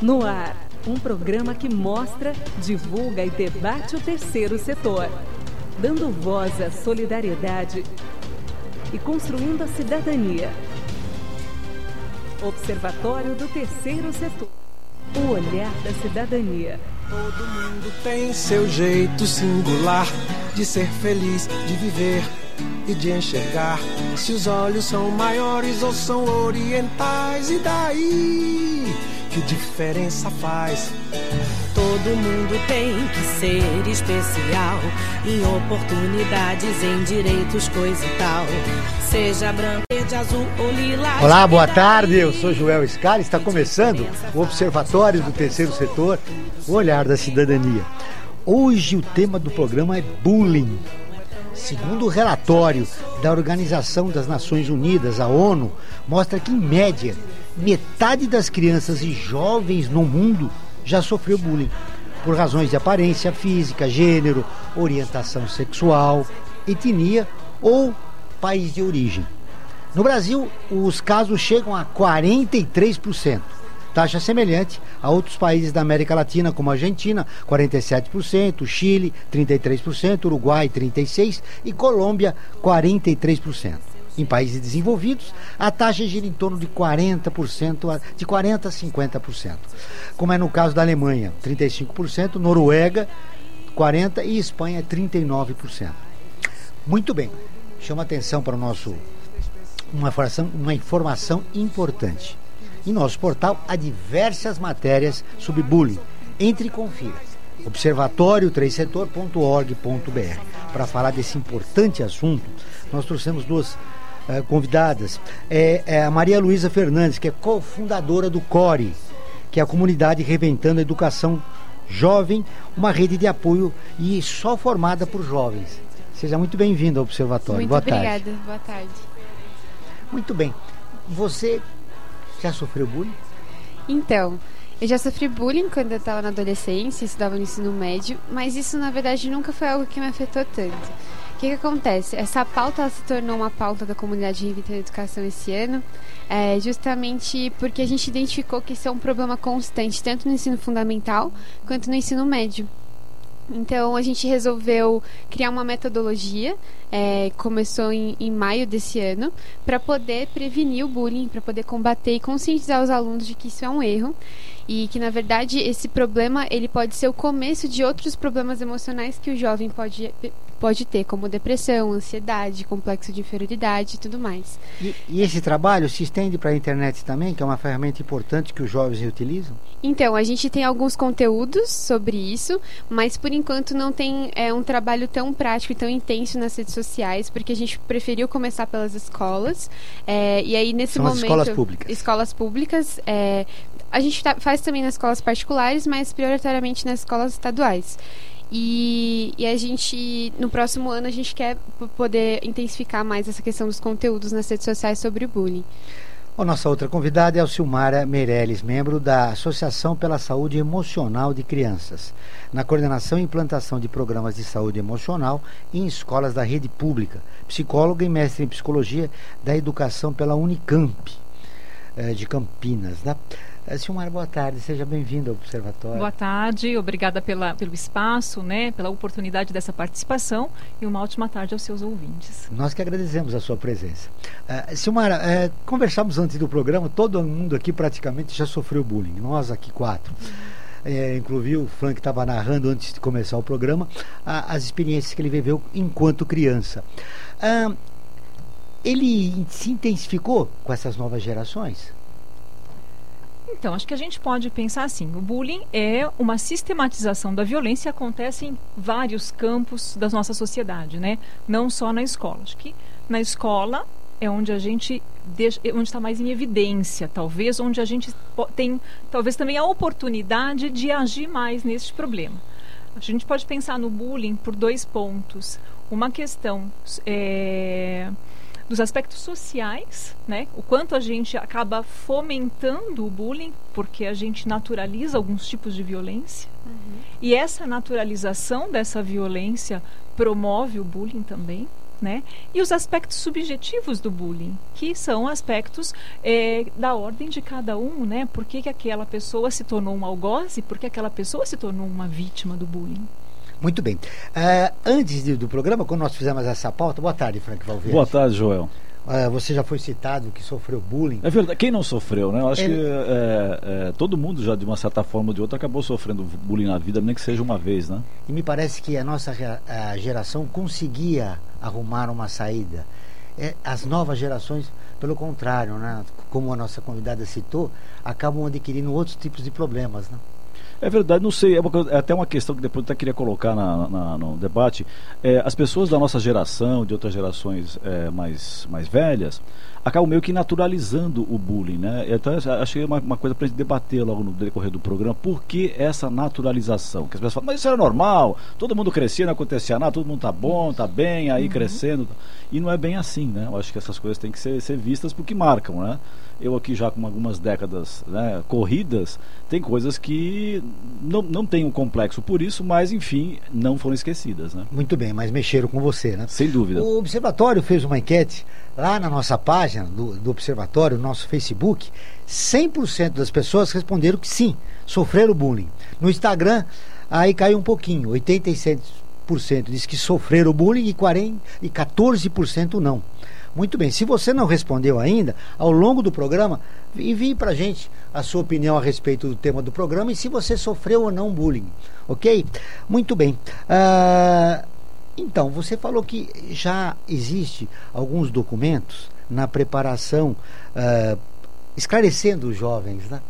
No ar, um programa que mostra, divulga e debate o terceiro setor, dando voz à solidariedade e construindo a cidadania. Observatório do Terceiro Setor. O olhar da cidadania. Todo mundo tem seu jeito singular de ser feliz, de viver e de enxergar. Se os olhos são maiores ou são orientais, e daí? Que diferença faz? Todo mundo tem que ser especial em oportunidades, em direitos, coisa e tal. Seja branco, verde, azul ou lilás. Olá, boa tarde, eu sou Joel Scali. Está começando o Observatório do Terceiro Setor, o olhar da cidadania. Hoje o tema do programa é bullying. Segundo o relatório da Organização das Nações Unidas, a ONU, mostra que, em média, metade das crianças e jovens no mundo já sofreu bullying, por razões de aparência física, gênero, orientação sexual, etnia ou país de origem. No Brasil, os casos chegam a 43%, taxa semelhante a outros países da América Latina, como a Argentina, 47%, Chile, 33%, Uruguai, 36% e Colômbia, 43%. Em países desenvolvidos, a taxa gira em torno de 40%, de 40% a 50%. Como é no caso da Alemanha, 35%, Noruega, 40% e Espanha, 39%. Muito bem, chama atenção para o nosso uma informação importante. Em nosso portal há diversas matérias sobre bullying. Entre e confira. observatório3setor.org.br. Para falar desse importante assunto, nós trouxemos duas convidadas. A Maria Luísa Fernandes, que é cofundadora do CORE, que é a Comunidade Reinventando a Educação Jovem, uma rede de apoio e só formada por jovens. Seja muito bem-vinda ao Observatório. Muito obrigada. Boa tarde. Muito bem. Você já sofreu bullying? Então, eu já sofri bullying quando eu estava na adolescência, estudava no ensino médio, mas isso, na verdade, nunca foi algo que me afetou tanto. O que acontece? Essa pauta se tornou uma pauta da comunidade Reinventando a Educação esse ano, justamente porque a gente identificou que isso é um problema constante, tanto no ensino fundamental quanto no ensino médio. Então, a gente resolveu criar uma metodologia, começou em maio desse ano, para poder prevenir o bullying, para poder combater e conscientizar os alunos de que isso é um erro e que, na verdade, esse problema ele pode ser o começo de outros problemas emocionais que o jovem pode ter, como depressão, ansiedade, complexo de inferioridade e tudo mais. E esse trabalho se estende para a internet também, que é uma ferramenta importante que os jovens utilizam? Então, a gente tem alguns conteúdos sobre isso, mas por enquanto não tem um trabalho tão prático e tão intenso nas redes sociais, porque a gente preferiu começar pelas escolas. E aí, nesse São momento... as escolas públicas. Escolas públicas. A gente faz também nas escolas particulares, mas prioritariamente nas escolas estaduais. E a gente, no próximo ano, a gente quer poder intensificar mais essa questão dos conteúdos nas redes sociais sobre o bullying. A nossa outra convidada é a Silmara Meirelles, membro da Associação pela Saúde Emocional de Crianças, na coordenação e implantação de programas de saúde emocional em escolas da rede pública, psicóloga e mestre em psicologia da educação pela Unicamp, de Campinas, né? Silmara, boa tarde, seja bem-vinda ao Observatório. Boa tarde, obrigada pelo espaço, pela oportunidade dessa participação e uma ótima tarde aos seus ouvintes. Nós que agradecemos a sua presença. Silmara, conversamos antes do programa, todo mundo aqui praticamente já sofreu bullying, nós aqui 4. Inclusive o Frank estava narrando antes de começar o programa as experiências que ele viveu enquanto criança. Ele se intensificou com essas novas gerações? Então, acho que a gente pode pensar assim, o bullying é uma sistematização da violência e acontece em vários campos da nossa sociedade, não só na escola. Acho que na escola é onde a gente onde está mais em evidência, talvez onde a gente tem talvez também a oportunidade de agir mais nesse problema. A gente pode pensar no bullying por 2 pontos. Uma questão dos aspectos sociais, o quanto a gente acaba fomentando o bullying, porque a gente naturaliza alguns tipos de violência. E essa naturalização dessa violência promove o bullying também. né? E os aspectos subjetivos do bullying, que são aspectos da ordem de cada um, né? Por que aquela pessoa se tornou um algoz e por que aquela pessoa se tornou uma vítima do bullying. Muito bem. Antes do programa, quando nós fizemos essa pauta... Boa tarde, Frank Valverde. Boa tarde, Joel. Você já foi citado que sofreu bullying. É verdade. Quem não sofreu, né? Eu acho que todo mundo já, de uma certa forma ou de outra, acabou sofrendo bullying na vida, nem que seja uma vez, né? E me parece que a nossa geração conseguia arrumar uma saída. As novas gerações, pelo contrário, né? Como a nossa convidada citou, acabam adquirindo outros tipos de problemas, né? É verdade, não sei, é até uma questão que depois eu até queria colocar no debate. As pessoas da nossa geração, de outras gerações mais velhas, acabam meio que naturalizando o bullying, né? Então achei uma coisa para a gente debater logo no decorrer do programa. Por que essa naturalização? Que as pessoas falam, mas isso era normal, todo mundo crescia, não acontecia nada, todo mundo tá bom, tá bem, aí crescendo. E não é bem assim, né? Eu acho que essas coisas têm que ser vistas porque marcam, né? Eu aqui já com algumas décadas, né, corridas, tem coisas que não tem um complexo por isso, mas enfim, não foram esquecidas, né? Muito bem, mas mexeram com você, né? Sem dúvida. O Observatório fez uma enquete lá na nossa página do Observatório, no nosso Facebook. 100% das pessoas responderam que sim, sofreram bullying. No Instagram, aí caiu um pouquinho, 86% disse que sofreram bullying e 14% não. Muito bem, se você não respondeu ainda, ao longo do programa, envie pra gente a sua opinião a respeito do tema do programa e se você sofreu ou não bullying, ok? Muito bem. Então, você falou que já existe alguns documentos na preparação, esclarecendo os jovens, né?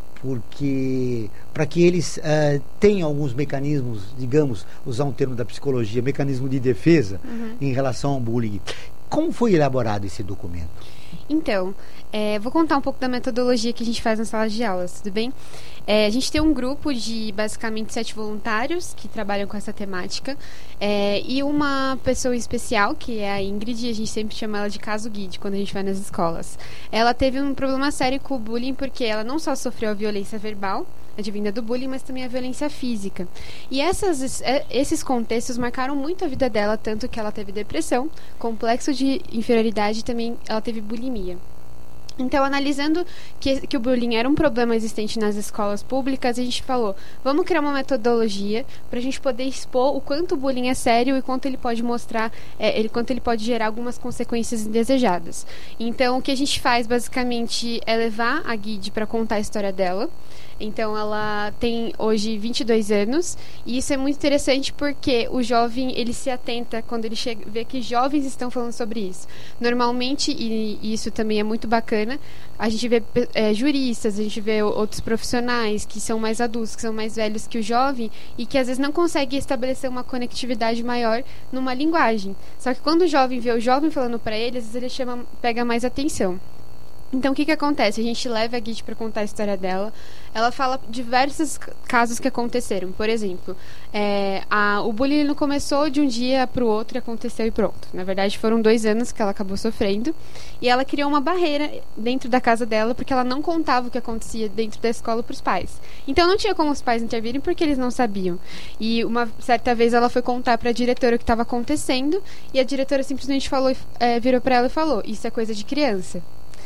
Porque para que eles tenham alguns mecanismos, digamos, usar um termo da psicologia, mecanismo de defesa em relação ao bullying. Como foi elaborado esse documento? Então, vou contar um pouco da metodologia que a gente faz nas salas de aulas, tudo bem? A gente tem um grupo de basicamente 7 voluntários que trabalham com essa temática e uma pessoa especial, que é a Ingrid, a gente sempre chama ela de caso guide quando a gente vai nas escolas. Ela teve um problema sério com o bullying porque ela não só sofreu a violência verbal, advinda do bullying, mas também a violência física. E esses contextos marcaram muito a vida dela, tanto que ela teve depressão, complexo de inferioridade e também ela teve bulimia. Então, analisando que o bullying era um problema existente nas escolas públicas, a gente falou, vamos criar uma metodologia para a gente poder expor o quanto o bullying é sério e quanto ele pode mostrar, quanto ele pode gerar algumas consequências indesejadas. Então, o que a gente faz, basicamente, é levar a Guide para contar a história dela. Então, ela tem hoje 22 anos e isso é muito interessante porque o jovem, ele se atenta quando ele vê que jovens estão falando sobre isso. Normalmente, e isso também é muito bacana, a gente vê juristas, a gente vê outros profissionais que são mais adultos, que são mais velhos que o jovem e que às vezes não conseguem estabelecer uma conectividade maior numa linguagem. Só que quando o jovem vê o jovem falando para ele, às vezes ele pega mais atenção. Então, o que acontece? A gente leva a Guide para contar a história dela. Ela fala diversos casos que aconteceram. Por exemplo, o bullying não começou de um dia para o outro e aconteceu e pronto. Na verdade, foram 2 anos que ela acabou sofrendo. E ela criou uma barreira dentro da casa dela porque ela não contava o que acontecia dentro da escola para os pais. Então, não tinha como os pais intervirem porque eles não sabiam. E uma certa vez ela foi contar para a diretora o que estava acontecendo e a diretora simplesmente virou para ela e falou, isso é coisa de criança.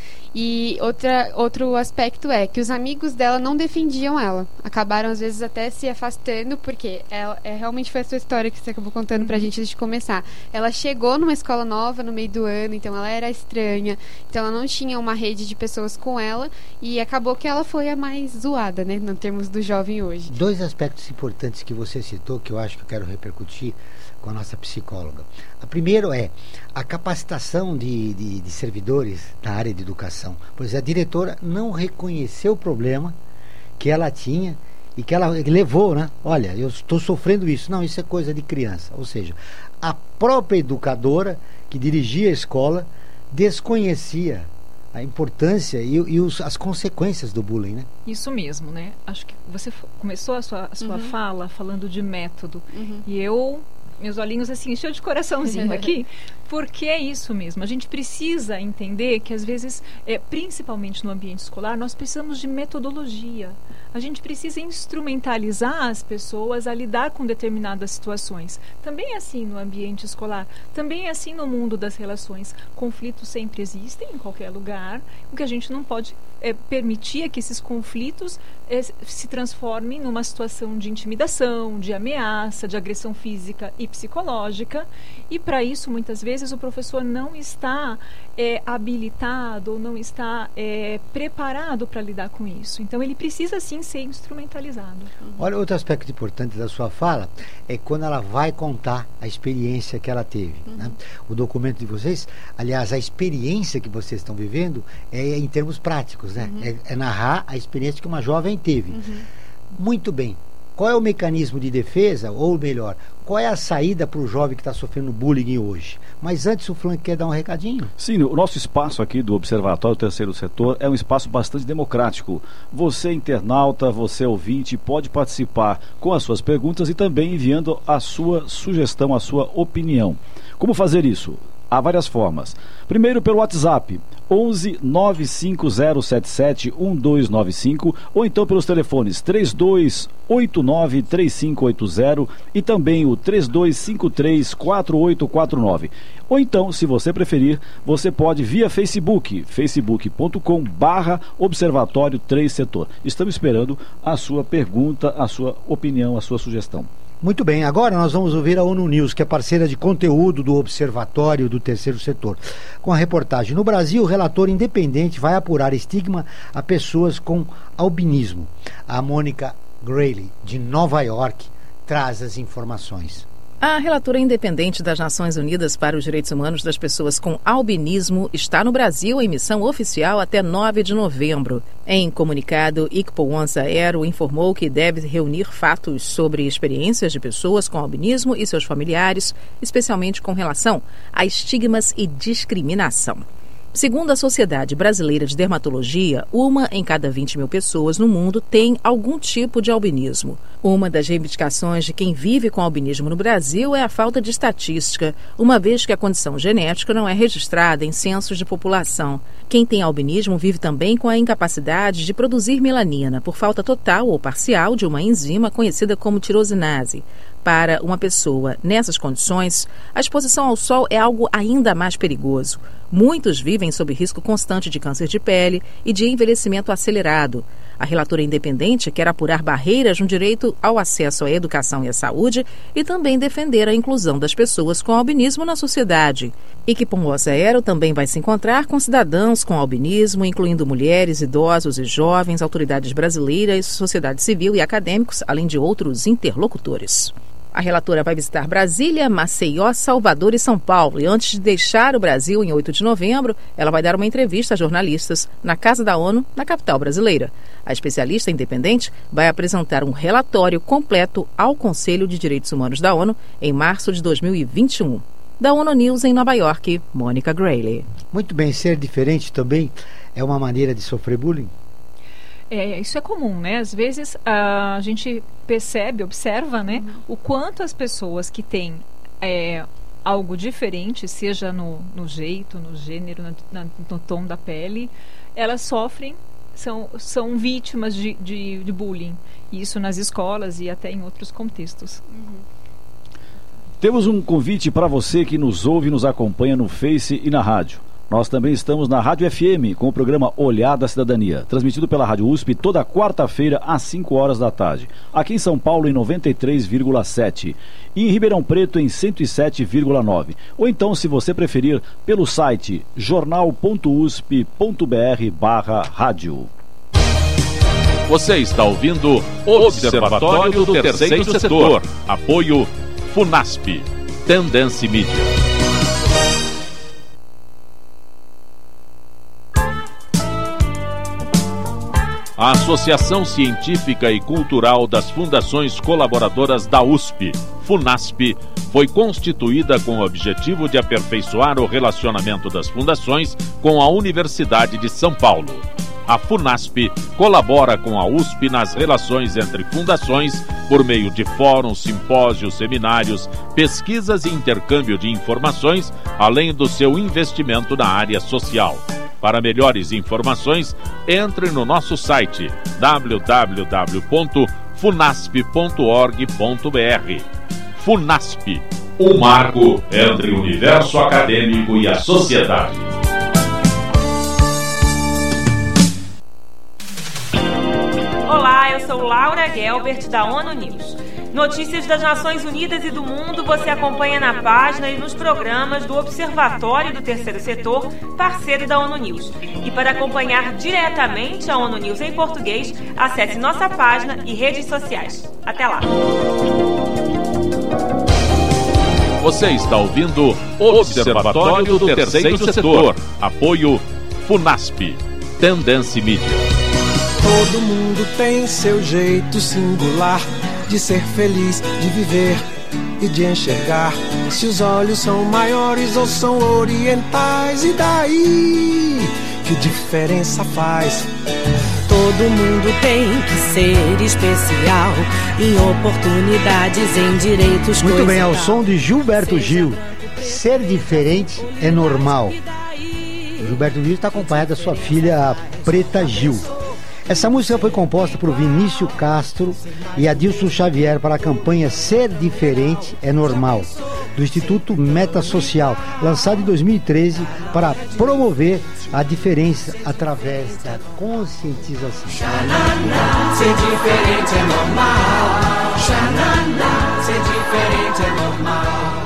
E outro aspecto é que os amigos dela não defendiam ela. Acabaram, às vezes, até se afastando, porque realmente foi a sua história que você acabou contando pra gente antes de começar. Ela chegou numa escola nova no meio do ano, então ela era estranha, então ela não tinha uma rede de pessoas com ela, e acabou que ela foi a mais zoada, né, no termos do jovem hoje. 2 aspectos importantes que você citou, que eu acho que eu quero repercutir com a nossa psicóloga. A primeira é a capacitação de servidores na área de educação. Pois a diretora não reconheceu o problema que ela tinha e que ela levou, né? Olha, eu estou sofrendo isso. Não, isso é coisa de criança. Ou seja, a própria educadora que dirigia a escola desconhecia a importância e as consequências do bullying, né? Isso mesmo, né? Acho que você começou a sua fala falando de método. E meus olhinhos assim, encheu de coraçãozinho aqui, porque é isso mesmo. A gente precisa entender que às vezes, principalmente no ambiente escolar, nós precisamos de metodologia. a gente precisa instrumentalizar as pessoas a lidar com determinadas situações. Também é assim no ambiente escolar, também é assim no mundo das relações. Conflitos sempre existem em qualquer lugar. O que a gente não pode permitir é que esses conflitos se transformem numa situação de intimidação, de ameaça, de agressão física e psicológica. E para isso, muitas vezes, o professor não está habilitado ou não está preparado para lidar com isso. Então, ele precisa, sim, ser instrumentalizado. Olha, outro aspecto importante da sua fala é quando ela vai contar a experiência que ela teve. Né? O documento de vocês, aliás, a experiência que vocês estão vivendo é em termos práticos, né? É narrar a experiência que uma jovem teve. Muito bem. Qual é o mecanismo de defesa, ou melhor, qual é a saída para o jovem que está sofrendo bullying hoje? Mas antes o Frank quer dar um recadinho? Sim, o nosso espaço aqui do Observatório do Terceiro Setor é um espaço bastante democrático. Você, internauta, você, ouvinte, pode participar com as suas perguntas e também enviando a sua sugestão, a sua opinião. Como fazer isso? Há várias formas. Primeiro pelo WhatsApp, 11 95077 1295, ou então pelos telefones 3289 3580 e também o 3253 4849. Ou então, se você preferir, você pode via Facebook, facebook.com/Observatório 3 Setor. Estamos esperando a sua pergunta, a sua opinião, a sua sugestão. Muito bem, agora nós vamos ouvir a ONU News, que é parceira de conteúdo do Observatório do Terceiro Setor. Com a reportagem: no Brasil, o relator independente vai apurar estigma a pessoas com albinismo. A Mônica Grayle, de Nova York, traz as informações. A relatora independente das Nações Unidas para os Direitos Humanos das Pessoas com Albinismo está no Brasil em missão oficial até 9 de novembro. Em comunicado, Ikpo-Onsa Ero informou que deve reunir fatos sobre experiências de pessoas com albinismo e seus familiares, especialmente com relação a estigmas e discriminação. Segundo a Sociedade Brasileira de Dermatologia, 1 em cada 20 mil pessoas no mundo tem algum tipo de albinismo. Uma das reivindicações de quem vive com albinismo no Brasil é a falta de estatística, uma vez que a condição genética não é registrada em censos de população. Quem tem albinismo vive também com a incapacidade de produzir melanina por falta total ou parcial de uma enzima conhecida como tirosinase. Para uma pessoa nessas condições, a exposição ao sol é algo ainda mais perigoso. Muitos vivem sob risco constante de câncer de pele e de envelhecimento acelerado. A relatora independente quer apurar barreiras no direito ao acesso à educação e à saúde e também defender a inclusão das pessoas com albinismo na sociedade. Ikpo-Onsa Ero também vai se encontrar com cidadãos com albinismo, incluindo mulheres, idosos e jovens, autoridades brasileiras, sociedade civil e acadêmicos, além de outros interlocutores. A relatora vai visitar Brasília, Maceió, Salvador e São Paulo. E antes de deixar o Brasil em 8 de novembro, ela vai dar uma entrevista a jornalistas na Casa da ONU, na capital brasileira. A especialista independente vai apresentar um relatório completo ao Conselho de Direitos Humanos da ONU em março de 2021. Da ONU News em Nova York, Mônica Grayle. Muito bem, ser diferente também é uma maneira de sofrer bullying? Isso é comum, né? Às vezes a gente percebe, observa, né? O quanto as pessoas que têm algo diferente, seja no jeito, no gênero, no tom da pele, elas sofrem, são vítimas de bullying. Isso nas escolas e até em outros contextos. Temos um convite para você que nos ouve e nos acompanha no Face e na rádio. Nós também estamos na Rádio FM com o programa Olhar da Cidadania, transmitido pela Rádio USP toda quarta-feira às 5 horas da tarde. Aqui em São Paulo em 93,7 e em Ribeirão Preto em 107,9. Ou então, se você preferir, pelo site jornal.usp.br/rádio. Você está ouvindo Observatório do Terceiro Setor. Apoio FUNASP. Tendência Mídia. A Associação Científica e Cultural das Fundações Colaboradoras da USP, FUNASP, foi constituída com o objetivo de aperfeiçoar o relacionamento das fundações com a Universidade de São Paulo. A FUNASP colabora com a USP nas relações entre fundações por meio de fóruns, simpósios, seminários, pesquisas e intercâmbio de informações, além do seu investimento na área social. Para melhores informações, entre no nosso site www.funasp.org.br. Funasp, um marco entre o universo acadêmico e a sociedade. Olá, eu sou Laura Gelbert, da ONU News. Notícias das Nações Unidas e do mundo você acompanha na página e nos programas do Observatório do Terceiro Setor, parceiro da ONU News. E para acompanhar diretamente a ONU News em português, acesse nossa página e redes sociais. Até lá! Você está ouvindo Observatório do Terceiro Setor. Apoio Funasp. Tendência Mídia. Todo mundo tem seu jeito singular de ser feliz, de viver e de enxergar. Se os olhos são maiores ou são orientais, e daí? Que diferença faz? Todo mundo tem que ser especial em oportunidades, em direitos. Muito bem, ao som de Gilberto Gil. Ser diferente é normal. O Gilberto Gil está acompanhado da sua filha Preta Gil. Essa música foi composta por Vinícius Castro e Adilson Xavier para a campanha Ser Diferente é Normal, do Instituto Meta Social, lançado em 2013 para promover a diferença através da conscientização. Ser diferente é normal. Ser diferente é normal.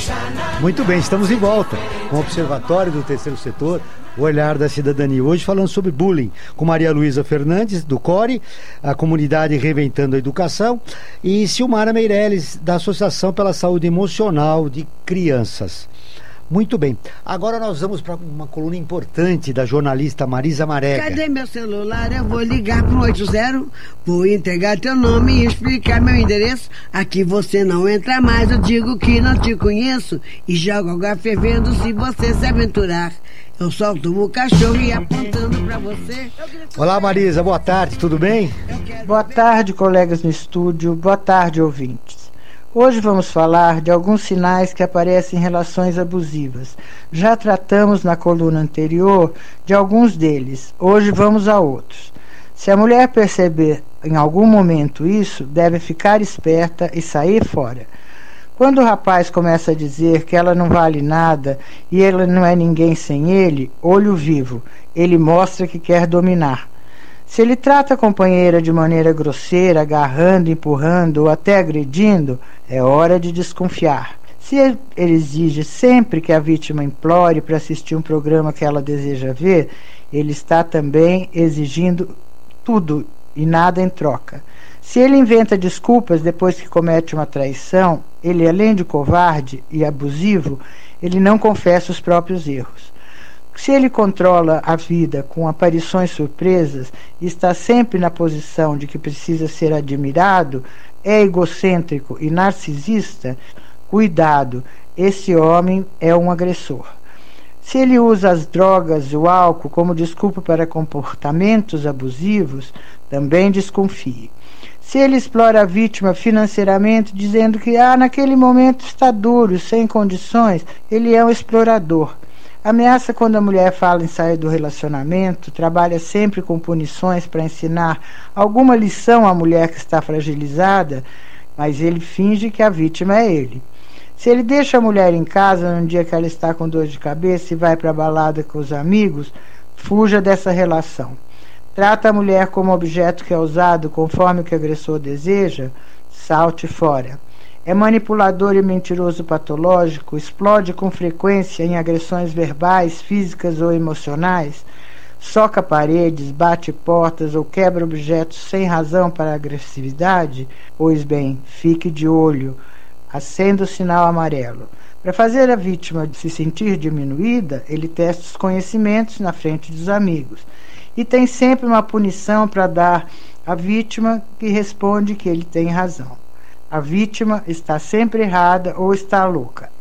Muito bem, estamos de volta com o Observatório do Terceiro Setor, o olhar da cidadania. Hoje falando sobre bullying, com Maria Luísa Fernandes, do CORE, a comunidade Reinventando a Educação, e Silmara Meirelles, da Associação pela Saúde Emocional de Crianças. Muito bem, agora nós vamos para uma coluna importante da jornalista Marisa Marega. Cadê meu celular? Eu vou ligar pro 80, vou entregar teu nome e explicar meu endereço. Aqui você não entra mais, eu digo que não te conheço e jogo água fervendo se você se aventurar. Eu solto o cachorro e apontando pra você. Olá Marisa, boa tarde, tudo bem? Boa tarde, colegas no estúdio, boa tarde, ouvintes. Hoje vamos falar de alguns sinais que aparecem em relações abusivas. Já tratamos na coluna anterior de alguns deles, hoje vamos a outros. Se a mulher perceber em algum momento isso, deve ficar esperta e sair fora. Quando o rapaz começa a dizer que ela não vale nada e ela não é ninguém sem ele, olho vivo, ele mostra que quer dominar. Se ele trata a companheira de maneira grosseira, agarrando, empurrando ou até agredindo, é hora de desconfiar. Se ele exige sempre que a vítima implore para assistir um programa que ela deseja ver, ele está também exigindo tudo e nada em troca. Se ele inventa desculpas depois que comete uma traição, ele, além de covarde e abusivo, ele não confessa os próprios erros. Se ele controla a vida com aparições surpresas e está sempre na posição de que precisa ser admirado, é egocêntrico e narcisista, cuidado, esse homem é um agressor. Se ele usa as drogas e o álcool como desculpa para comportamentos abusivos, também desconfie. Se ele explora a vítima financeiramente, dizendo que naquele momento está duro, sem condições, ele é um explorador. Ameaça quando a mulher fala em sair do relacionamento, trabalha sempre com punições para ensinar alguma lição à mulher que está fragilizada, mas ele finge que a vítima é ele. Se ele deixa a mulher em casa num dia que ela está com dor de cabeça e vai para a balada com os amigos, fuja dessa relação. Trata a mulher como objeto que é usado conforme o que o agressor deseja, salte fora. É manipulador e mentiroso patológico, explode com frequência em agressões verbais, físicas ou emocionais, soca paredes, bate portas ou quebra objetos sem razão para a agressividade, pois bem, fique de olho, acenda o sinal amarelo. Para fazer a vítima se sentir diminuída, ele testa os conhecimentos na frente dos amigos. E tem sempre uma punição para dar à vítima que responde que ele tem razão. A vítima está sempre errada ou está louca.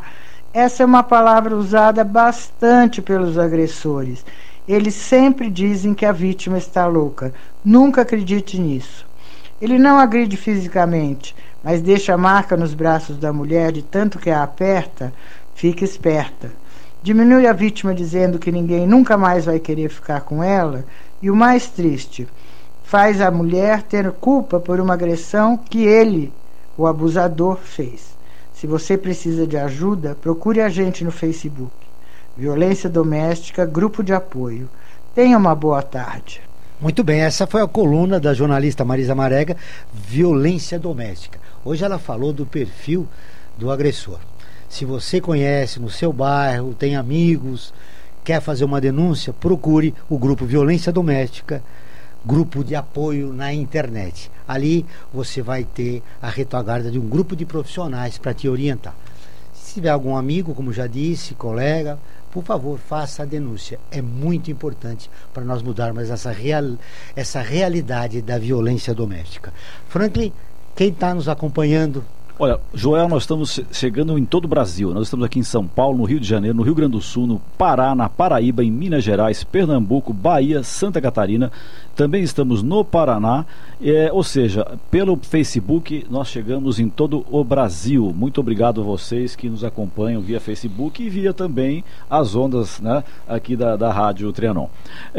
Essa é uma palavra usada bastante pelos agressores. Eles sempre dizem que a vítima está louca. Nunca acredite nisso. Ele não agride fisicamente, mas deixa a marca nos braços da mulher de tanto que a aperta. Fique esperta. Diminui a vítima dizendo que ninguém nunca mais vai querer ficar com ela. E o mais triste, faz a mulher ter culpa por uma agressão que ele, o abusador, fez. Se você precisa de ajuda, procure a gente no Facebook. Violência Doméstica, Grupo de Apoio. Tenha uma boa tarde. Muito bem, essa foi a coluna da jornalista Marisa Marega, Violência Doméstica. Hoje ela falou do perfil do agressor. Se você conhece no seu bairro, tem amigos, quer fazer uma denúncia, procure o grupo Violência Doméstica, Grupo de Apoio na internet. Ali você vai ter a retaguarda de um grupo de profissionais para te orientar. Se tiver algum amigo, como já disse, colega, por favor, faça a denúncia. É muito importante para nós mudarmos essa realidade da violência doméstica. Franklin, quem está nos acompanhando? Olha, Joel, nós estamos chegando em todo o Brasil. Nós estamos aqui em São Paulo, no Rio de Janeiro, no Rio Grande do Sul, no Pará, na Paraíba, em Minas Gerais, Pernambuco, Bahia, Santa Catarina. Também estamos no Paraná, ou seja, pelo Facebook nós chegamos em todo o Brasil. Muito obrigado a vocês que nos acompanham via Facebook e via também as ondas, né, aqui da Rádio Trianon.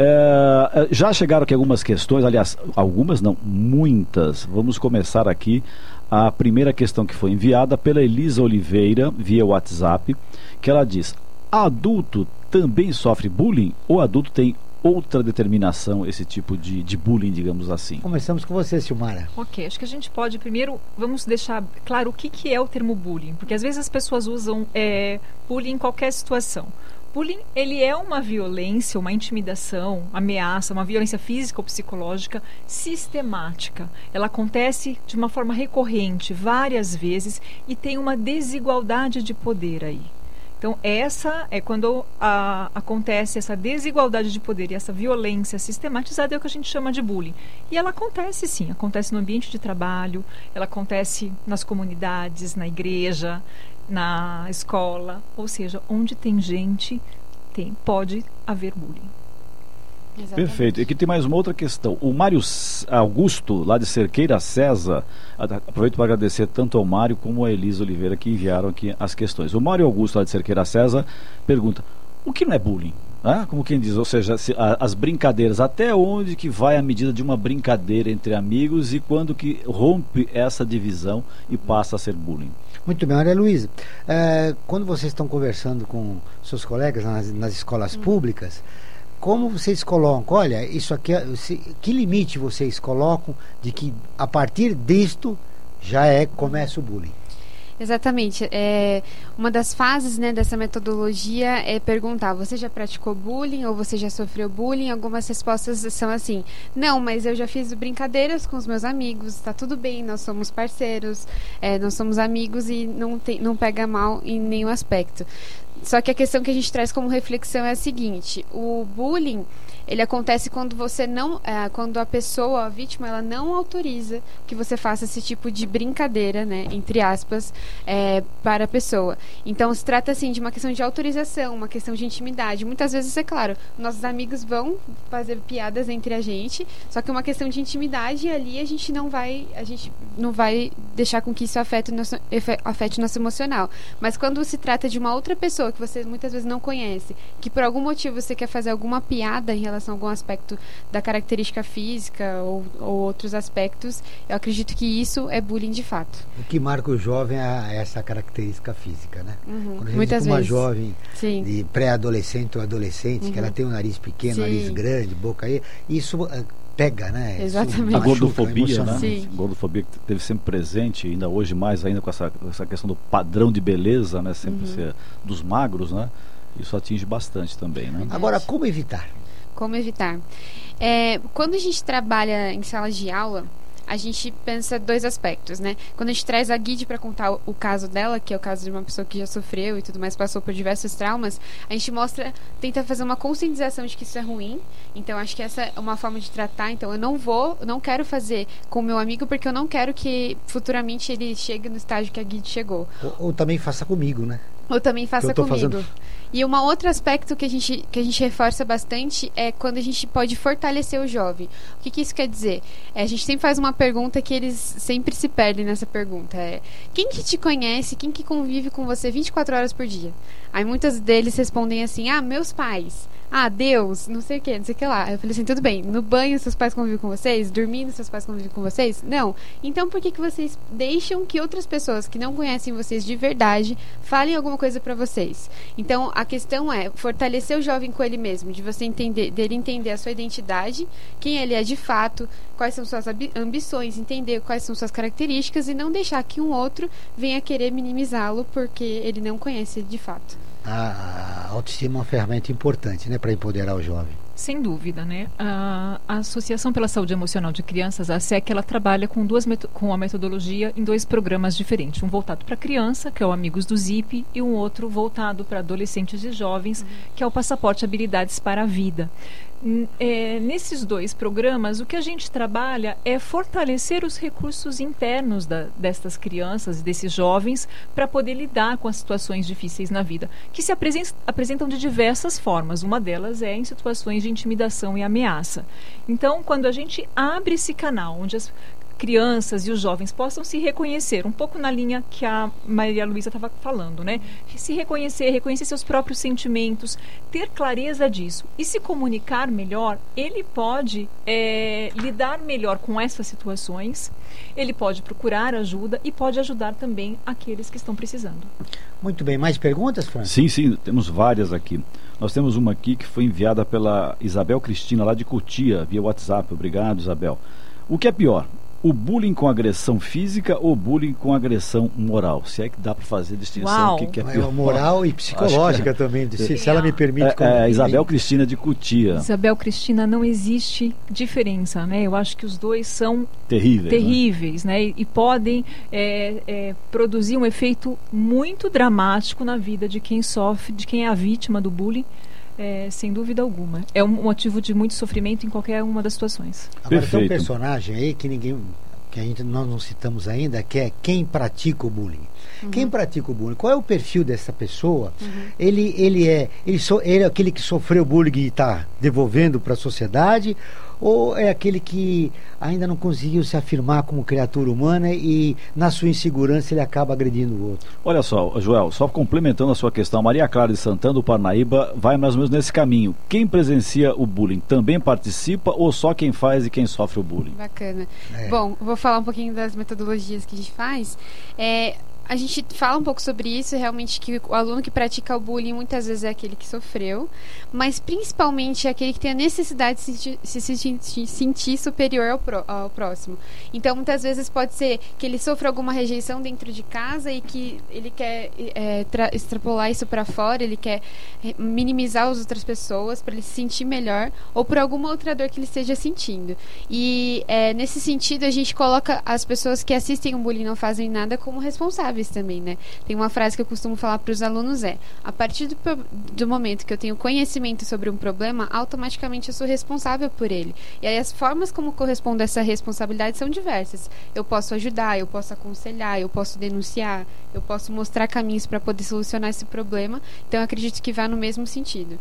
Já chegaram aqui algumas questões, aliás, algumas não, muitas. Vamos começar aqui a primeira questão que foi enviada pela Elisa Oliveira via WhatsApp, que ela diz: adulto também sofre bullying ou adulto tem outra determinação, esse tipo de bullying, digamos assim? Começamos com você, Silmara. Ok, acho que a gente pode primeiro, vamos deixar claro o que é o termo bullying, porque às vezes as pessoas usam bullying em qualquer situação. Bullying, ele é uma violência, uma intimidação, ameaça, uma violência física ou psicológica sistemática. Ela acontece de uma forma recorrente, várias vezes, e tem uma desigualdade de poder aí. Então, essa é quando acontece essa desigualdade de poder e essa violência sistematizada, é o que a gente chama de bullying. E ela acontece, sim, acontece no ambiente de trabalho, ela acontece nas comunidades, na igreja, na escola, ou seja, onde tem gente, pode haver bullying. Exatamente. Perfeito. E aqui tem mais uma outra questão. O Mário Augusto, lá de Cerqueira César, aproveito para agradecer tanto ao Mário como a Elisa Oliveira que enviaram aqui as questões. O Mário Augusto, lá de Cerqueira César, pergunta: o que não é bullying? Como quem diz, ou seja, as brincadeiras, até onde que vai a medida de uma brincadeira entre amigos e quando que rompe essa divisão e passa a ser bullying? Muito bem, Maria Luísa, quando vocês estão conversando com seus colegas nas escolas públicas, como vocês colocam, olha, isso aqui, que limite vocês colocam de que a partir disto já começa o bullying? Exatamente. Uma das fases, né, dessa metodologia é perguntar: você já praticou bullying ou você já sofreu bullying? Algumas respostas são assim: não, mas eu já fiz brincadeiras com os meus amigos, está tudo bem, nós somos parceiros, nós somos amigos e não pega mal em nenhum aspecto. Só que a questão que a gente traz como reflexão é a seguinte: o bullying, ele acontece quando você não, quando a pessoa, a vítima, ela não autoriza que você faça esse tipo de brincadeira, né, entre aspas, para a pessoa. Então se trata assim de uma questão de autorização, uma questão de intimidade. Muitas vezes, é claro, nossos amigos vão fazer piadas entre a gente, só que é uma questão de intimidade, e ali a gente não vai deixar com que isso afete o nosso emocional. Mas quando se trata de uma outra pessoa que você muitas vezes não conhece, que por algum motivo você quer fazer alguma piada em relação a algum aspecto da característica física ou outros aspectos, eu acredito que isso é bullying de fato. O que marca o jovem é essa característica física, né? Quando a gente muitas tem uma vezes. Jovem Sim. de pré-adolescente ou adolescente, que ela tem um nariz pequeno, Sim. nariz grande, boca aí, isso pega, né? Exatamente. A gordofobia, né? Sim. A gordofobia que teve sempre presente, ainda hoje mais ainda com essa questão do padrão de beleza, né? Sempre ser dos magros, né? Isso atinge bastante também, né? Agora, como evitar? Como evitar? Quando a gente trabalha em salas de aula, a gente pensa dois aspectos, né? Quando a gente traz a Guide para contar o caso dela, que é o caso de uma pessoa que já sofreu e tudo mais, passou por diversos traumas, a gente tenta fazer uma conscientização de que isso é ruim. Então, acho que essa é uma forma de tratar. Então, eu não quero fazer com o meu amigo, porque eu não quero que futuramente ele chegue no estágio que a Guide chegou. Ou também faça comigo, né? Ou também faça comigo. Fazendo... E um outro aspecto que a gente reforça bastante é quando a gente pode fortalecer o jovem. O que isso quer dizer? A gente sempre faz uma pergunta que eles sempre se perdem nessa pergunta. Quem que te conhece, quem que convive com você 24 horas por dia? Aí muitos deles respondem assim, meus pais, Deus, não sei o que lá. Eu falei assim, tudo bem, no banho seus pais convivem com vocês? Dormindo seus pais convivem com vocês? Não. Então por que vocês deixam que outras pessoas que não conhecem vocês de verdade falem alguma coisa pra vocês? Então a questão é fortalecer o jovem com ele mesmo, de você entender, dele entender a sua identidade, quem ele é de fato, quais são suas ambições, entender quais são suas características e não deixar que um outro venha querer minimizá-lo porque ele não conhece ele de fato. A autoestima é uma ferramenta importante, né, para empoderar o jovem. Sem dúvida, né? A Associação pela Saúde Emocional de Crianças, a ASEC, ela trabalha com a metodologia em 2 programas diferentes. Um voltado para criança, que é o Amigos do Zip, e um outro voltado para adolescentes e jovens, que é o Passaporte Habilidades para a Vida. Nesses 2 programas, o que a gente trabalha é fortalecer os recursos internos destas crianças e desses jovens para poder lidar com as situações difíceis na vida, que se apresentam de diversas formas. Uma delas é em situações de intimidação e ameaça. Então, quando a gente abre esse canal, onde as crianças e os jovens possam se reconhecer, um pouco na linha que a Maria Luísa estava falando, né? Se reconhecer seus próprios sentimentos, ter clareza disso e se comunicar melhor, ele pode lidar melhor com essas situações, ele pode procurar ajuda e pode ajudar também aqueles que estão precisando. Muito bem, mais perguntas, Fran? Sim, temos várias aqui. Nós temos uma aqui que foi enviada pela Isabel Cristina, lá de Cotia, via WhatsApp. Obrigado, Isabel. O que é pior? O bullying com agressão física ou bullying com agressão moral? Se é que dá para fazer distinção, o que é pior? Moral e psicológica também, se ela me permite. Isabel Cristina de Cotia. Isabel Cristina, não existe diferença, né? Eu acho que os 2 são terríveis, né? E podem produzir um efeito muito dramático na vida de quem sofre, de quem é a vítima do bullying. Sem dúvida alguma. É um motivo de muito sofrimento em qualquer uma das situações. Agora tem um personagem aí que nós não citamos ainda, que é quem pratica o bullying. Quem pratica o bullying? Qual é o perfil dessa pessoa? Ele é aquele que sofreu bullying e está devolvendo para a sociedade, ou é aquele que ainda não conseguiu se afirmar como criatura humana e na sua insegurança ele acaba agredindo o outro? Olha só, Joel, só complementando a sua questão, Maria Clara de Santana, do Parnaíba, vai mais ou menos nesse caminho. Quem presencia o bullying também participa ou só quem faz e quem sofre o bullying? Bacana. Bom, vou falar um pouquinho das metodologias que a gente faz. A gente fala um pouco sobre isso, realmente, que o aluno que pratica o bullying muitas vezes é aquele que sofreu, mas principalmente é aquele que tem a necessidade de se sentir superior ao próximo. Então, muitas vezes pode ser que ele sofra alguma rejeição dentro de casa e que ele quer extrapolar isso para fora, ele quer minimizar as outras pessoas para ele se sentir melhor, ou por alguma outra dor que ele esteja sentindo. E nesse sentido, a gente coloca as pessoas que assistem o bullying e não fazem nada como responsáveis também, né? Tem uma frase que eu costumo falar para os alunos, a partir do momento que eu tenho conhecimento sobre um problema, automaticamente eu sou responsável por ele. E aí as formas como corresponde a essa responsabilidade são diversas. Eu posso ajudar, eu posso aconselhar, eu posso denunciar, eu posso mostrar caminhos para poder solucionar esse problema. Então eu acredito que vai no mesmo sentido.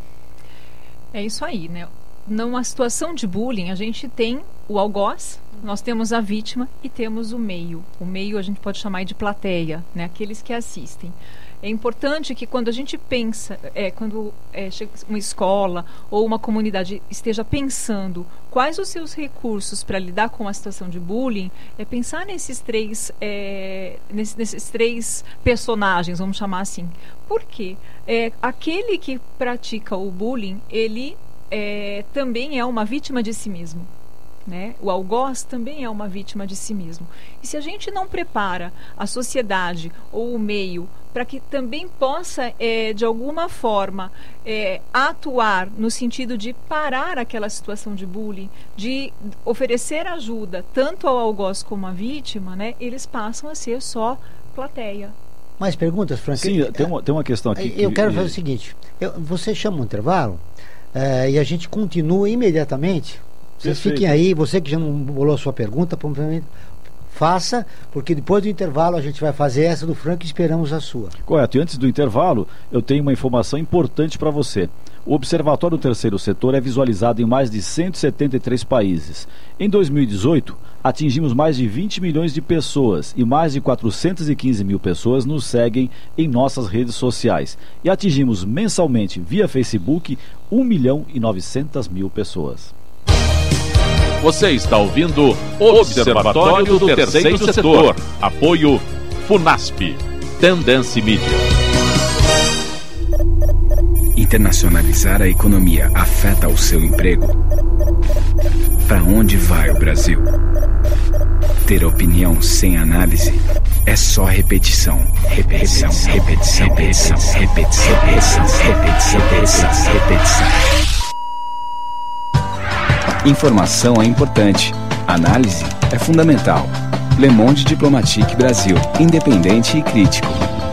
É isso aí, né? Numa situação de bullying, a gente tem o algoz, nós temos a vítima e temos o meio. O meio a gente pode chamar de plateia, né? Aqueles que assistem. É importante que quando a gente pensa, quando chega uma escola ou uma comunidade esteja pensando quais os seus recursos para lidar com a situação de bullying, pensar nesses 3 personagens, vamos chamar assim. Por quê? Aquele que pratica o bullying, ele também é uma vítima de si mesmo. Né? O algoz também é uma vítima de si mesmo. E se a gente não prepara a sociedade ou o meio para que também possa, de alguma forma, atuar no sentido de parar aquela situação de bullying, de oferecer ajuda tanto ao algoz como à vítima, né? Eles passam a ser só plateia. Mais perguntas, Frank? Sim, tem uma questão aqui. Eu quero fazer o seguinte, você chama um intervalo e a gente continua imediatamente. Vocês fiquem aí, você que já não bolou a sua pergunta, faça, porque depois do intervalo a gente vai fazer essa do Frank e esperamos a sua. Correto, e antes do intervalo eu tenho uma informação importante para você. O Observatório do Terceiro Setor é visualizado em mais de 173 países. Em 2018, atingimos mais de 20 milhões de pessoas e mais de 415 mil pessoas nos seguem em nossas redes sociais. E atingimos mensalmente, via Facebook, 1.900.000 pessoas. Você está ouvindo o Observatório do Terceiro Setor. Apoio FUNASP. Tendência Mídia. Internacionalizar a economia afeta o seu emprego? Para onde vai o Brasil? Ter opinião sem análise é só repetição. Repetição, repetição, repetição, repetição, repetição, repetição, repetição, repetição. Informação é importante. Análise é fundamental. Le Monde Diplomatique Brasil. Independente e crítico.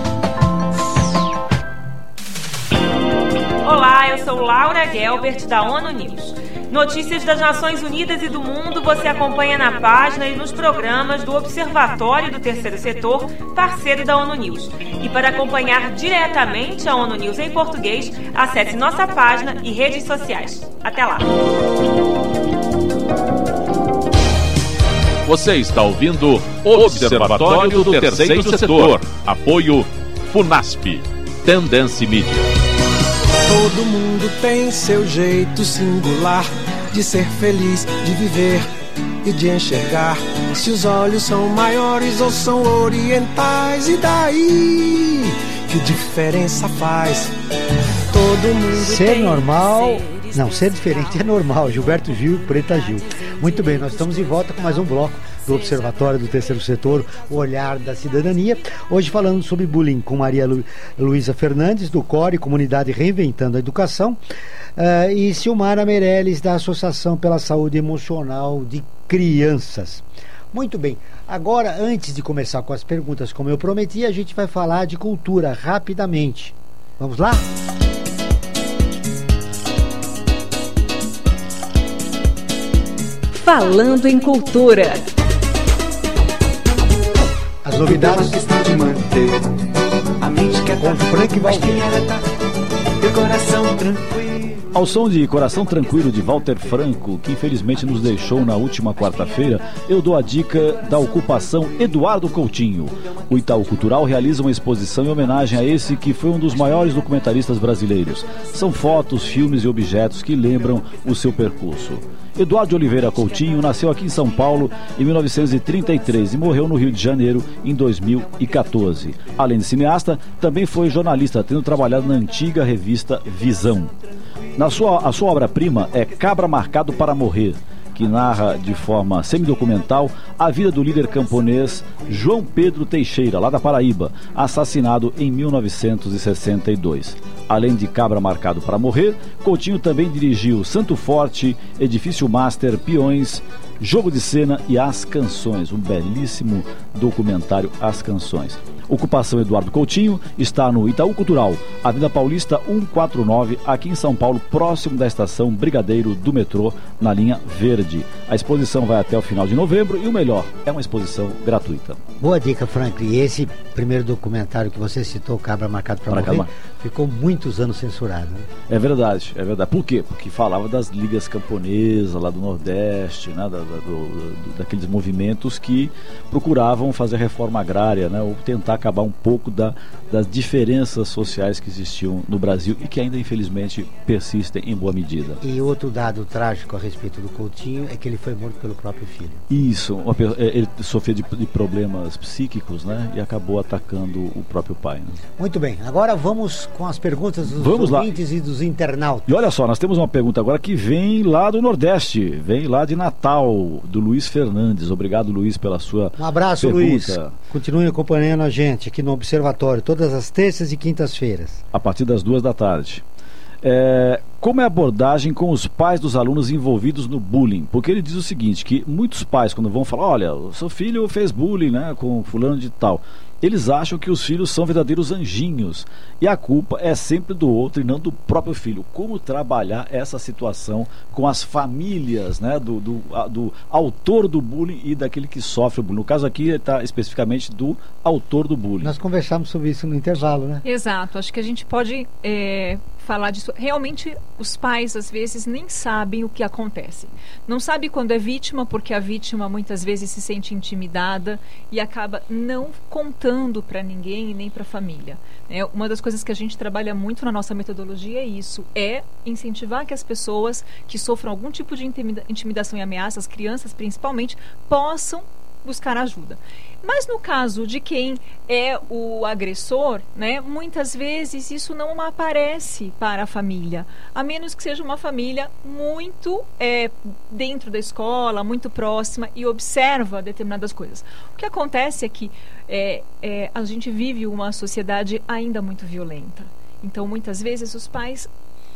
Olá, eu sou Laura Gelbert, da ONU News. Notícias das Nações Unidas e do mundo você acompanha na página e nos programas do Observatório do Terceiro Setor, parceiro da ONU News. E para acompanhar diretamente a ONU News em português, acesse nossa página e redes sociais. Até lá! Você está ouvindo o Observatório do Terceiro Setor. Apoio FUNASP. Tendência Mídia. Todo mundo tem seu jeito singular de ser feliz, de viver e de enxergar. Se os olhos são maiores ou são orientais, e daí? Que diferença faz? Todo mundo ser normal... Não, ser diferente é normal. Gilberto Gil e Preta Gil. Muito bem, nós estamos de volta com mais um bloco do Observatório do Terceiro Setor, o Olhar da Cidadania. Hoje falando sobre bullying com Maria Luísa Fernandes, do CORE, Comunidade Reinventando a Educação, e Silmara Meirelles, da Associação pela Saúde Emocional de Crianças. Muito bem, agora, antes de começar com as perguntas, como eu prometi, a gente vai falar de cultura rapidamente. Vamos lá? Falando em Cultura. As novidades de manter a mente quieta, Frank Valdir. Teu coração tranquilo. Ao som de Coração Tranquilo de Walter Franco, que infelizmente nos deixou na última quarta-feira, eu dou a dica da ocupação Eduardo Coutinho. O Itaú Cultural realiza uma exposição em homenagem a esse que foi um dos maiores documentaristas brasileiros. São fotos, filmes e objetos que lembram o seu percurso. Eduardo de Oliveira Coutinho nasceu aqui em São Paulo em 1933 e morreu no Rio de Janeiro em 2014. Além de cineasta, também foi jornalista, tendo trabalhado na antiga revista Visão. A sua obra-prima é Cabra Marcado para Morrer, que narra de forma semidocumental a vida do líder camponês João Pedro Teixeira, lá da Paraíba, assassinado em 1962. Além de Cabra Marcado para Morrer, Coutinho também dirigiu Santo Forte, Edifício Master, Peões, Jogo de Cena e As Canções, um belíssimo documentário As Canções. Ocupação Eduardo Coutinho está no Itaú Cultural, Avenida Paulista 149, aqui em São Paulo, próximo da estação Brigadeiro do metrô, na linha verde. A exposição vai até o final de novembro e o melhor, é uma exposição gratuita. Boa dica, Frank. E esse primeiro documentário que você citou, Cabra Marcado para Morrer, ficou muitos anos censurado, né? É verdade, é verdade. Por quê? Porque falava das ligas camponesas lá do Nordeste, né? Daqueles movimentos que procuravam fazer reforma agrária, né? Ou tentar acabar um pouco das diferenças sociais que existiam no Brasil e que ainda infelizmente persistem em boa medida. E outro dado trágico a respeito do Coutinho é que ele foi morto pelo próprio filho. Isso, ele sofreu de problemas psíquicos, né? E acabou atacando o próprio pai, né? Muito bem, agora vamos com as perguntas dos ouvintes e dos internautas. E olha só, nós temos uma pergunta agora que vem lá do Nordeste, vem lá de Natal, do Luiz Fernandes. Obrigado, Luiz, pela sua Um abraço, pergunta. Luiz. Continue acompanhando a gente aqui no Observatório, todas as terças e quintas-feiras. A partir das 14h. Como é a abordagem com os pais dos alunos envolvidos no bullying? Porque ele diz o seguinte, que muitos pais, quando vão falar, olha, o seu filho fez bullying, né, com fulano de tal, eles acham que os filhos são verdadeiros anjinhos e a culpa é sempre do outro e não do próprio filho. Como trabalhar essa situação com as famílias, né, do autor do bullying e daquele que sofre o bullying? No caso aqui está especificamente do autor do bullying. Nós conversamos sobre isso no intervalo, né? Exato, acho que a gente pode falar disso. Realmente, os pais, às vezes, nem sabem o que acontece. Não sabe quando é vítima, porque a vítima, muitas vezes, se sente intimidada e acaba não contando para ninguém e nem para a família. Uma das coisas que a gente trabalha muito na nossa metodologia é isso, é incentivar que as pessoas que sofram algum tipo de intimidação e ameaça, as crianças principalmente, possam buscar ajuda. Mas no caso de quem é o agressor, né, muitas vezes isso não aparece para a família, a menos que seja uma família muito dentro da escola, muito próxima e observa determinadas coisas. O que acontece é que a gente vive uma sociedade ainda muito violenta. Então, muitas vezes, os pais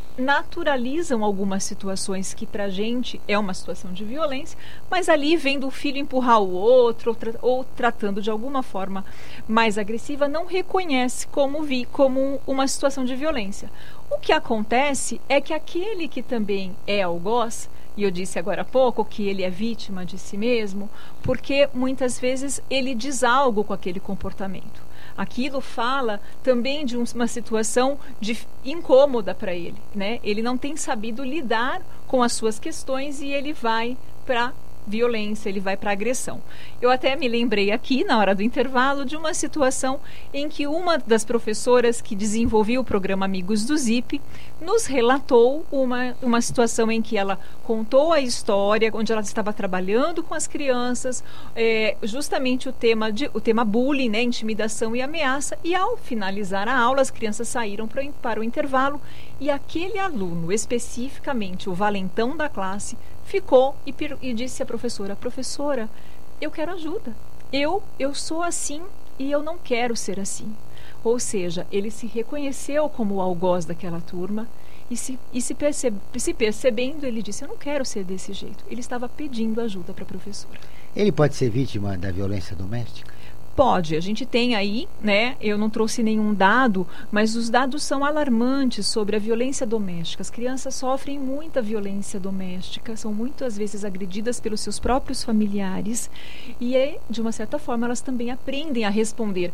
naturalizam algumas situações que pra gente é uma situação de violência, mas ali vendo o filho empurrar o outro ou tratando de alguma forma mais agressiva, não reconhece como uma situação de violência. O que acontece é que aquele que também é algoz, e eu disse agora há pouco que ele é vítima de si mesmo, porque muitas vezes ele diz algo com aquele comportamento. Aquilo fala também de uma situação incômoda para ele, né? Ele não tem sabido lidar com as suas questões e ele vai para violência, ele vai para agressão. Eu até me lembrei aqui, na hora do intervalo, de uma situação em que uma das professoras que desenvolveu o programa Amigos do Zip nos relatou uma situação em que ela contou a história, onde ela estava trabalhando com as crianças, justamente o tema bullying, né, intimidação e ameaça, e ao finalizar a aula, as crianças saíram para o intervalo e aquele aluno, especificamente o valentão da classe, ficou e disse à professora: professora, eu quero ajuda. Eu sou assim e eu não quero ser assim. Ou seja, ele se reconheceu como o algoz daquela turma e se percebendo, ele disse: eu não quero ser desse jeito. Ele estava pedindo ajuda para a professora. Ele pode ser vítima da violência doméstica? Pode, a gente tem aí, né, eu não trouxe nenhum dado, mas os dados são alarmantes sobre a violência doméstica. As crianças sofrem muita violência doméstica, são muitas vezes agredidas pelos seus próprios familiares e, de uma certa forma, elas também aprendem a responder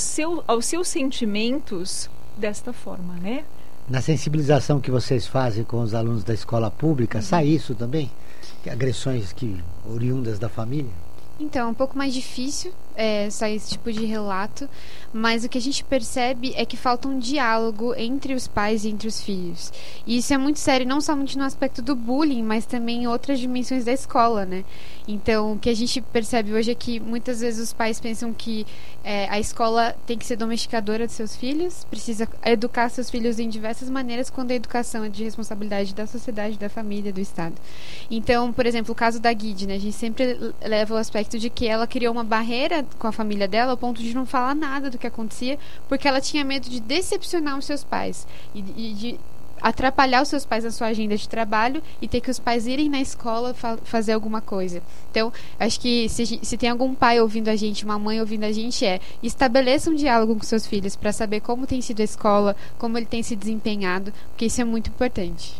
aos seus sentimentos desta forma, né? Na sensibilização que vocês fazem com os alunos da escola pública, sai isso também? Agressões oriundas da família? Então, é um pouco mais difícil sair esse tipo de relato, mas o que a gente percebe é que falta um diálogo entre os pais e entre os filhos. E isso é muito sério, não somente no aspecto do bullying, mas também em outras dimensões da escola, né? Então, o que a gente percebe hoje é que muitas vezes os pais pensam que a escola tem que ser domesticadora de seus filhos, precisa educar seus filhos em diversas maneiras, quando a educação é de responsabilidade da sociedade, da família, do Estado. Então, por exemplo, o caso da Guide, né? A gente sempre leva o aspecto de que ela criou uma barreira com a família dela ao ponto de não falar nada do que acontecia, porque ela tinha medo de decepcionar os seus pais e de atrapalhar os seus pais na sua agenda de trabalho e ter que os pais irem na escola fazer alguma coisa. Então, acho que se tem algum pai ouvindo a gente, uma mãe ouvindo a gente, estabeleça um diálogo com seus filhos para saber como tem sido a escola, como ele tem se desempenhado, porque isso é muito importante.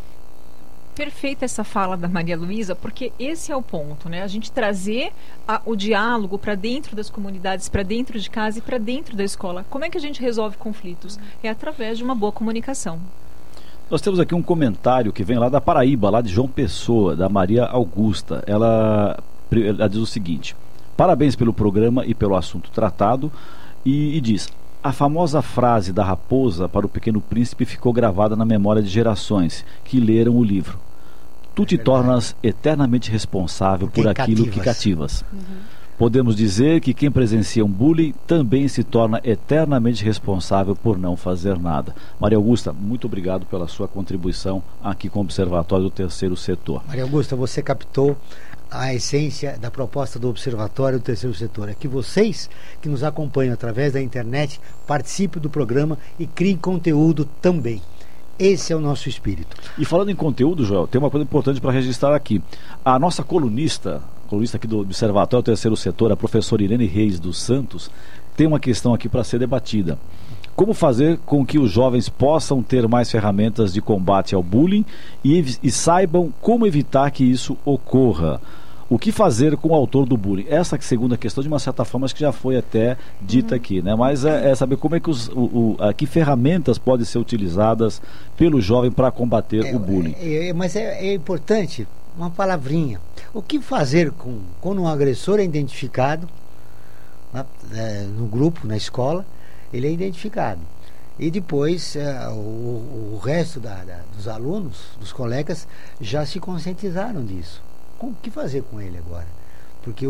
Perfeita essa fala da Maria Luísa, porque esse é o ponto, né? A gente trazer o diálogo para dentro das comunidades, para dentro de casa e para dentro da escola. Como é que a gente resolve conflitos? É através de uma boa comunicação. Nós temos aqui um comentário que vem lá da Paraíba, lá de João Pessoa, da Maria Augusta. Ela diz o seguinte: parabéns pelo programa e pelo assunto tratado, e diz: a famosa frase da raposa para o Pequeno Príncipe ficou gravada na memória de gerações que leram o livro. Tu te tornas eternamente responsável por aquilo que cativas. Podemos dizer que quem presencia um bullying também se torna eternamente responsável por não fazer nada. Maria Augusta, muito obrigado pela sua contribuição aqui com o Observatório do Terceiro Setor. Maria Augusta, você captou a essência da proposta do Observatório do Terceiro Setor. É que vocês que nos acompanham através da internet participem do programa e criem conteúdo também. Esse é o nosso espírito. E falando em conteúdo, Joel, tem uma coisa importante para registrar aqui. A nossa colunista aqui do Observatório do Terceiro Setor, a professora Irene Reis dos Santos, tem uma questão aqui para ser debatida. Como fazer com que os jovens possam ter mais ferramentas de combate ao bullying e saibam como evitar que isso ocorra? O que fazer com o autor do bullying? Essa segunda questão, de uma certa forma, acho que já foi até dita aqui, né? Mas é saber como é que que ferramentas podem ser utilizadas pelo jovem para combater o bullying. Mas é importante uma palavrinha. O que fazer quando um agressor é identificado no grupo, na escola, ele é identificado. E depois o resto dos alunos, dos colegas, já se conscientizaram disso. O que fazer com ele agora? Porque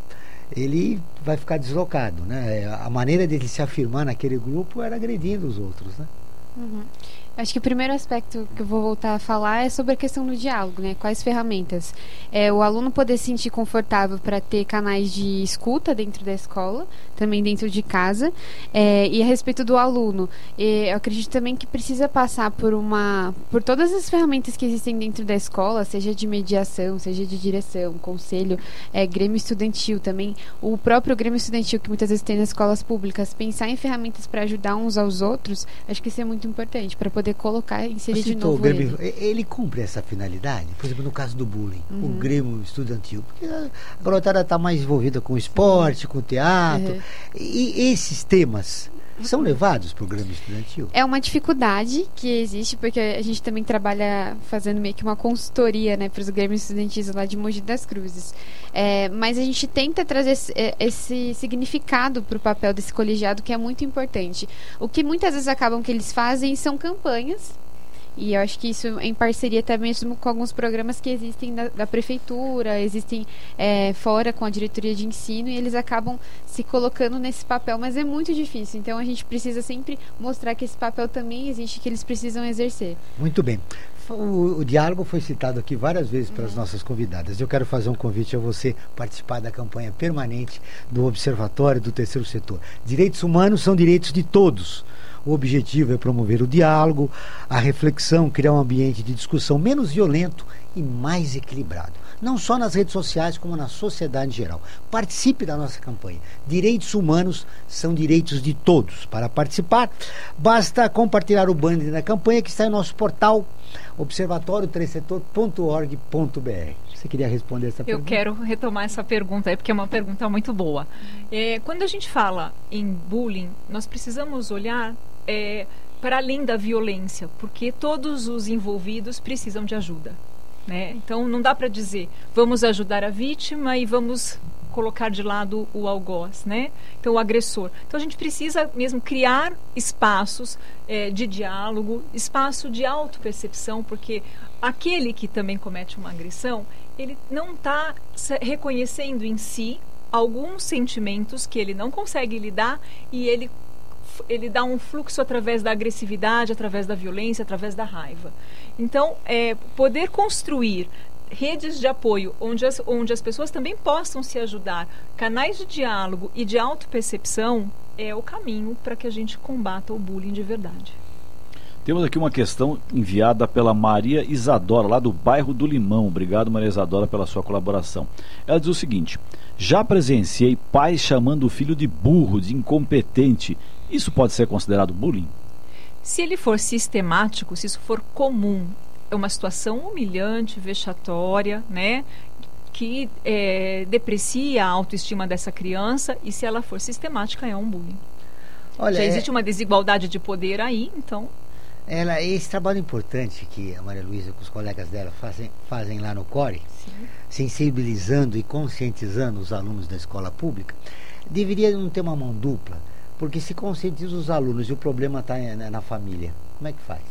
ele vai ficar deslocado, né? A maneira dele se afirmar naquele grupo era agredindo os outros, né? Acho que o primeiro aspecto que eu vou voltar a falar é sobre a questão do diálogo, né? Quais ferramentas? O aluno poder se sentir confortável para ter canais de escuta dentro da escola, também dentro de casa. E a respeito do aluno, eu acredito também que precisa passar por todas as ferramentas que existem dentro da escola, seja de mediação, seja de direção, conselho, grêmio estudantil também. O próprio grêmio estudantil que muitas vezes tem nas escolas públicas, pensar em ferramentas para ajudar uns aos outros, acho que isso é muito importante, para poder colocar, inserir de novo ele cumpre essa finalidade, por exemplo, no caso do bullying, o grêmio estudantil, porque a garotada está mais envolvida com o esporte, com o teatro, e esses temas são levados para o grêmio estudantil? É uma dificuldade que existe, porque a gente também trabalha fazendo meio que uma consultoria, né, para os grêmios estudantis lá de Mogi das Cruzes. Mas a gente tenta trazer esse significado para o papel desse colegiado, que é muito importante. O que muitas vezes acabam que eles fazem são campanhas, e eu acho que isso em parceria até mesmo com alguns programas que existem da prefeitura, existem fora com a diretoria de ensino, e eles acabam se colocando nesse papel, mas é muito difícil. Então a gente precisa sempre mostrar que esse papel também existe, que eles precisam exercer. Muito bem. O diálogo foi citado aqui várias vezes pelas nossas convidadas. Eu quero fazer um convite a você participar da campanha permanente do Observatório do Terceiro Setor. Direitos humanos são direitos de todos. O objetivo é promover o diálogo, a reflexão, criar um ambiente de discussão menos violento e mais equilibrado. Não só nas redes sociais, como na sociedade em geral. Participe da nossa campanha. Direitos humanos são direitos de todos. Para participar, basta compartilhar o banner da campanha que está em nosso portal observatorioterceirsetor.org.br. Você queria responder essa pergunta? Eu quero retomar essa pergunta aí, porque é uma pergunta muito boa. Quando a gente fala em bullying, nós precisamos olhar para além da violência, porque todos os envolvidos precisam de ajuda, né? Então não dá para dizer vamos ajudar a vítima e vamos colocar de lado o algoz, né? Então o agressor. Então a gente precisa mesmo criar espaços de diálogo, espaço de autopercepção, porque aquele que também comete uma agressão, ele não está reconhecendo em si alguns sentimentos que ele não consegue lidar, e ele dá um fluxo através da agressividade, através da violência, através da raiva. Então, poder construir redes de apoio onde as pessoas também possam se ajudar, canais de diálogo e de autopercepção, é o caminho para que a gente combata o bullying de verdade. Temos aqui uma questão enviada pela Maria Isadora, lá do bairro do Limão. Obrigado, Maria Isadora, pela sua colaboração. Ela diz o seguinte: já presenciei pais chamando o filho de burro, de incompetente. Isso pode ser considerado bullying? Se ele for sistemático, se isso for comum, é uma situação humilhante, vexatória, né? Que deprecia a autoestima dessa criança, e se ela for sistemática, é um bullying. Olha, já existe uma desigualdade de poder aí, então... Esse trabalho importante que a Maria Luísa com os colegas dela fazem lá no CORE, sensibilizando e conscientizando os alunos da escola pública, deveria não ter uma mão dupla, porque se conscientiza os alunos e o problema está na família, como é que faz?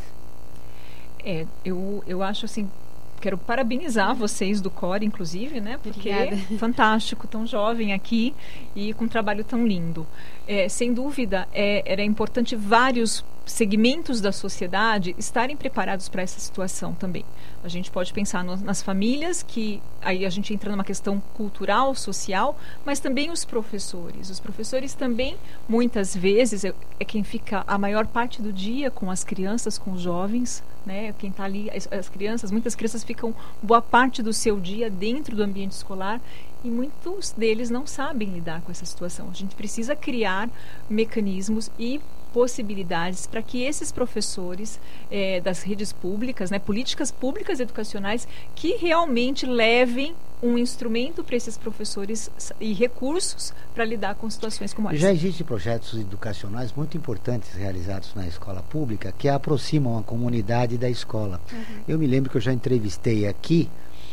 Eu acho assim, quero parabenizar vocês do CORE, inclusive, né? Porque é fantástico, tão jovem aqui e com um trabalho tão lindo. Sem dúvida, era importante vários segmentos da sociedade estarem preparados para essa situação também. A gente pode pensar nas famílias, que aí a gente entra numa questão cultural, social, mas também os professores. Os professores também, muitas vezes, é quem fica a maior parte do dia com as crianças, com os jovens, né? Quem está ali, as crianças, muitas crianças ficam boa parte do seu dia dentro do ambiente escolar, e muitos deles não sabem lidar com essa situação. A gente precisa criar mecanismos e possibilidades para que esses professores das redes públicas, né, políticas públicas educacionais, que realmente levem um instrumento para esses professores e recursos para lidar com situações como essa. Já existem projetos educacionais muito importantes realizados na escola pública que aproximam a comunidade da escola. Eu me lembro que eu já entrevistei aqui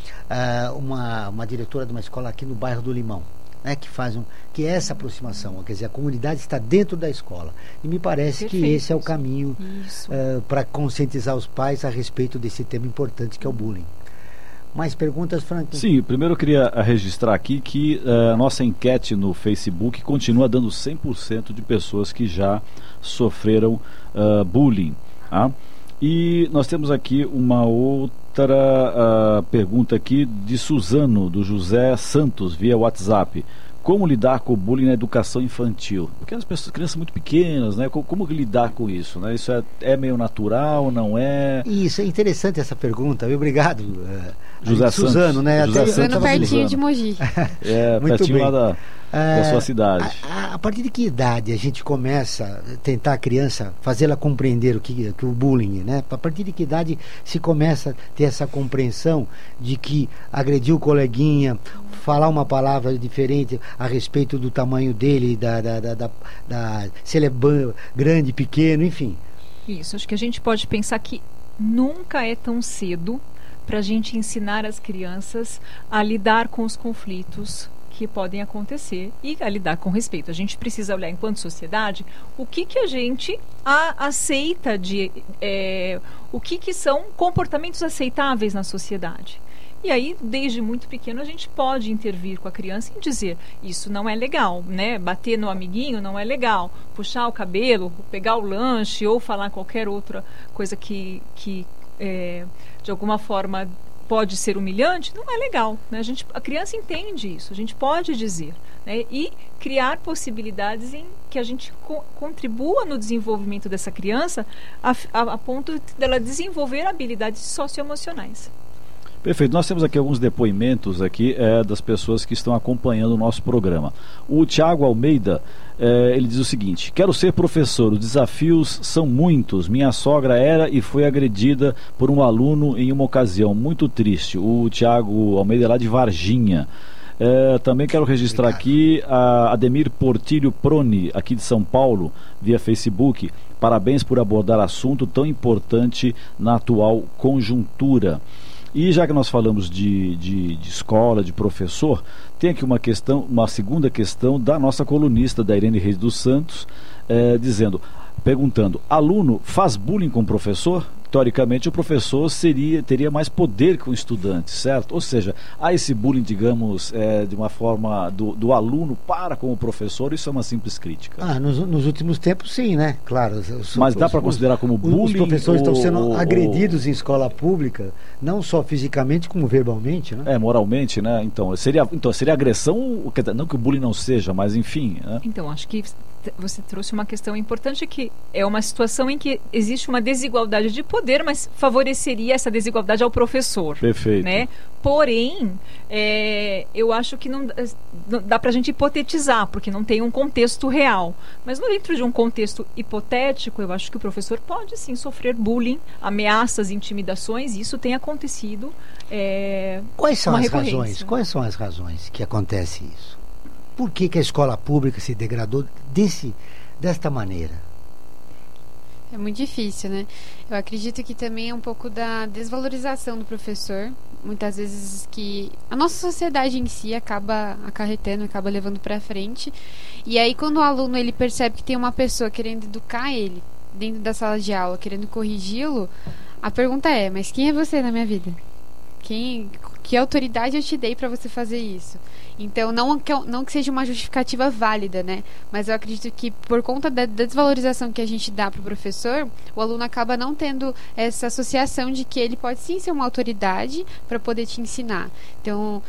uma diretora de uma escola aqui no bairro do Limão, né, que é essa aproximação, quer dizer, a comunidade está dentro da escola. E me parece que esse é o caminho para conscientizar os pais a respeito desse tema importante que é o bullying. Mais perguntas, Frank? Sim, primeiro eu queria registrar aqui que a nossa enquete no Facebook continua dando 100% de pessoas que já sofreram bullying. Tá? E nós temos aqui uma outra pergunta aqui de Suzano, do José Santos, via WhatsApp. Como lidar com o bullying na educação infantil? Porque as crianças muito pequenas, né? Como lidar com isso? Né? Isso é meio natural, não é? Isso, é interessante essa pergunta. Obrigado, José Suzano, Santos, né? Suzano pertinho de Mogi. Muito pertinho bem. lá da sua cidade. A partir de que idade a gente começa a tentar a criança, fazê-la compreender que o bullying, né? A partir de que idade se começa a ter essa compreensão de que agredir o coleguinha, falar uma palavra diferente a respeito do tamanho dele, se ele é grande, pequeno, enfim. Isso, acho que a gente pode pensar que nunca é tão cedo para a gente ensinar as crianças a lidar com os conflitos que podem acontecer e a lidar com respeito. A gente precisa olhar enquanto sociedade o que a gente aceita o que são comportamentos aceitáveis na sociedade. E aí, desde muito pequeno, a gente pode intervir com a criança e dizer, isso não é legal, né? Bater no amiguinho não é legal. Puxar o cabelo, pegar o lanche ou falar qualquer outra coisa que de alguma forma pode ser humilhante, não é legal, né? A criança entende isso, a gente pode dizer, né? E criar possibilidades em que a gente contribua no desenvolvimento dessa criança a ponto dela desenvolver habilidades socioemocionais. Perfeito, nós temos aqui alguns depoimentos aqui das pessoas que estão acompanhando o nosso programa. O Tiago Almeida, ele diz o seguinte: quero ser professor, os desafios são muitos, minha sogra era e foi agredida por um aluno em uma ocasião, muito triste. O Tiago Almeida é lá de Varginha. Também quero registrar aqui a Ademir Portilho Proni, aqui de São Paulo, via Facebook. Parabéns por abordar assunto tão importante na atual conjuntura. E já que nós falamos de escola, de professor, tem aqui uma segunda questão da nossa colunista, da Irene Reis dos Santos, perguntando: aluno faz bullying com o professor? Teoricamente o professor teria mais poder que o estudante, certo? Ou seja, há esse bullying, digamos, de uma forma do aluno para com o professor, isso é uma simples crítica. Nos últimos tempos sim, né? Claro. Mas dá para considerar como bullying? Os professores estão sendo agredidos em escola pública, não só fisicamente como verbalmente, né? Moralmente, né? Então seria agressão, não que o bullying não seja, mas enfim, né? Então, acho que você trouxe uma questão importante, que é uma situação em que existe uma desigualdade de poder, mas favoreceria essa desigualdade ao professor. Perfeito. Né? Porém, eu acho que não dá para a gente hipotetizar, porque não tem um contexto real. Mas dentro de um contexto hipotético, eu acho que o professor pode sim sofrer bullying, ameaças, intimidações, e isso tem acontecido. Quais são as razões que acontece isso? Por que a escola pública se degradou desta maneira? É muito difícil, né? Eu acredito que também é um pouco da desvalorização do professor. Muitas vezes que a nossa sociedade em si acaba acarretando, acaba levando para frente. E aí quando o aluno ele percebe que tem uma pessoa querendo educar ele dentro da sala de aula, querendo corrigi-lo, a pergunta é: mas quem é você na minha vida? Que autoridade eu te dei para você fazer isso? Então, não que seja uma justificativa válida, né? Mas eu acredito que por conta da desvalorização que a gente dá para o professor, o aluno acaba não tendo essa associação de que ele pode sim ser uma autoridade para poder te ensinar. Então,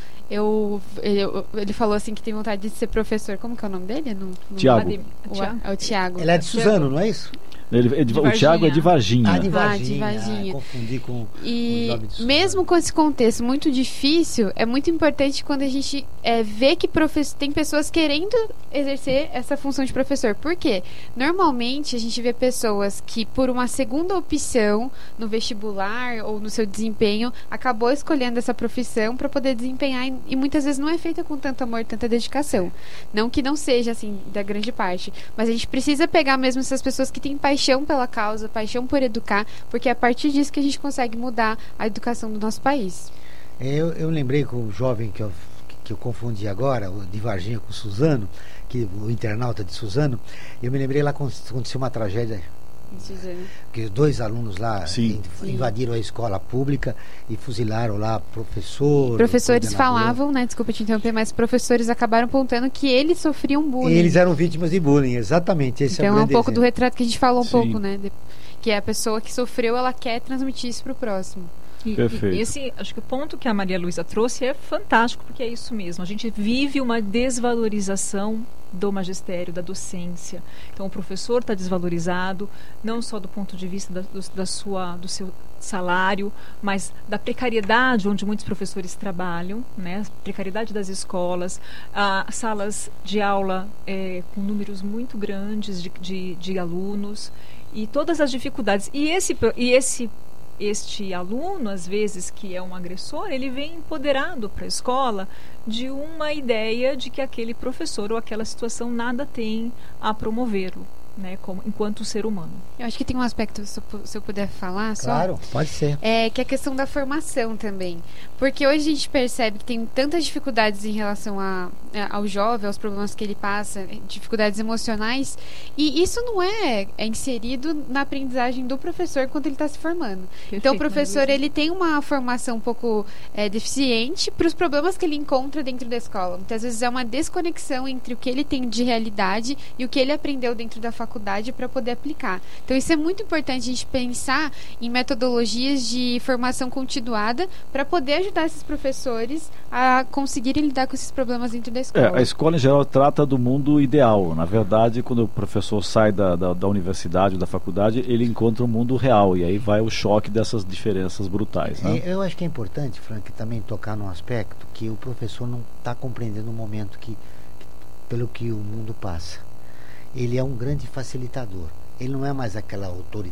ele falou assim que tem vontade de ser professor. Como que é o nome dele? Tiago. É o Tiago. Ele é de Suzano, não é isso? O Tiago é de Varginha. De Varginha. Confundi com os nomes de mesmo com esse contexto muito difícil, é muito importante quando a gente vê que tem pessoas querendo exercer essa função de professor. Por quê? Normalmente a gente vê pessoas que, por uma segunda opção no vestibular ou no seu desempenho, acabou escolhendo essa profissão para poder desempenhar e muitas vezes não é feita com tanto amor, tanta dedicação. Não que não seja assim da grande parte, mas a gente precisa pegar mesmo essas pessoas que têm paixão pela causa, paixão por educar, porque é a partir disso que a gente consegue mudar a educação do nosso país. Eu lembrei com o jovem que eu confundi agora, o de Varginha com o Suzano, o internauta de Suzano, eu me lembrei lá quando aconteceu uma tragédia, que 2 alunos lá invadiram a escola pública e fuzilaram lá professores falavam, né, desculpa te interromper, mas professores acabaram apontando que eles sofriam bullying. Eles eram vítimas de bullying, exatamente. Esse então é um pouco exemplo do retrato que a gente falou um pouco, né, que é a pessoa que sofreu, ela quer transmitir isso para o próximo. E acho que o ponto que a Maria Luísa trouxe é fantástico, porque é isso mesmo. A gente vive uma desvalorização do magistério, da docência. Então, o professor está desvalorizado, não só do ponto de vista do seu salário, mas da precariedade onde muitos professores trabalham, né? A precariedade das escolas, salas de aula com números muito grandes de alunos e todas as dificuldades. Este aluno, às vezes, que é um agressor, ele vem empoderado para a escola de uma ideia de que aquele professor ou aquela situação nada tem a promovê-lo, né, enquanto ser humano. Eu acho que tem um aspecto, se eu puder falar só. Claro, pode ser. Que é a questão da formação também. Porque hoje a gente percebe que tem tantas dificuldades em relação ao jovem, aos problemas que ele passa, dificuldades emocionais, e isso não é inserido na aprendizagem do professor quando ele está se formando. Perfeito, então o professor ele tem uma formação um pouco deficiente para os problemas que ele encontra dentro da escola. Muitas vezes é uma desconexão entre o que ele tem de realidade e o que ele aprendeu dentro da faculdade para poder aplicar. Então isso é muito importante, a gente pensar em metodologias de formação continuada para poder ajudar esses professores a conseguirem lidar com esses problemas dentro da escola. A escola em geral trata do mundo ideal. Na verdade, quando o professor sai da universidade, da faculdade, ele encontra o mundo real e aí vai o choque dessas diferenças brutais, né? Eu acho que é importante, Frank, também tocar num aspecto que o professor não está compreendendo o momento pelo que o mundo passa. Ele é um grande facilitador. Ele não é mais aquela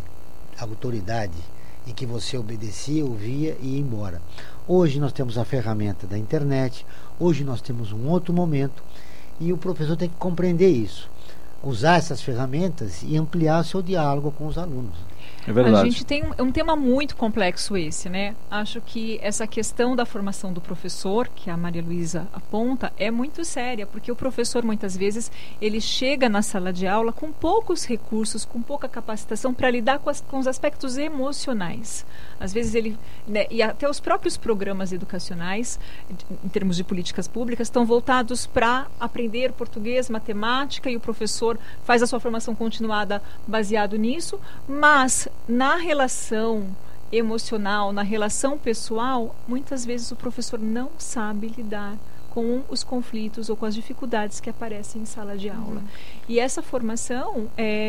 autoridade em que você obedecia, ouvia e ia embora. Hoje nós temos a ferramenta da internet, hoje nós temos um outro momento e o professor tem que compreender isso, usar essas ferramentas e ampliar o seu diálogo com os alunos. É verdade. A gente tem um tema muito complexo esse, né? Acho que essa questão da formação do professor, que a Maria Luísa aponta, é muito séria, porque o professor, muitas vezes, ele chega na sala de aula com poucos recursos, com pouca capacitação para lidar com os aspectos emocionais. Às vezes e até os próprios programas educacionais, em termos de políticas públicas, estão voltados para aprender português, matemática, e o professor faz a sua formação continuada baseado nisso, mas na relação emocional, na relação pessoal, muitas vezes o professor não sabe lidar com os conflitos ou com as dificuldades que aparecem em sala de aula. E essa formação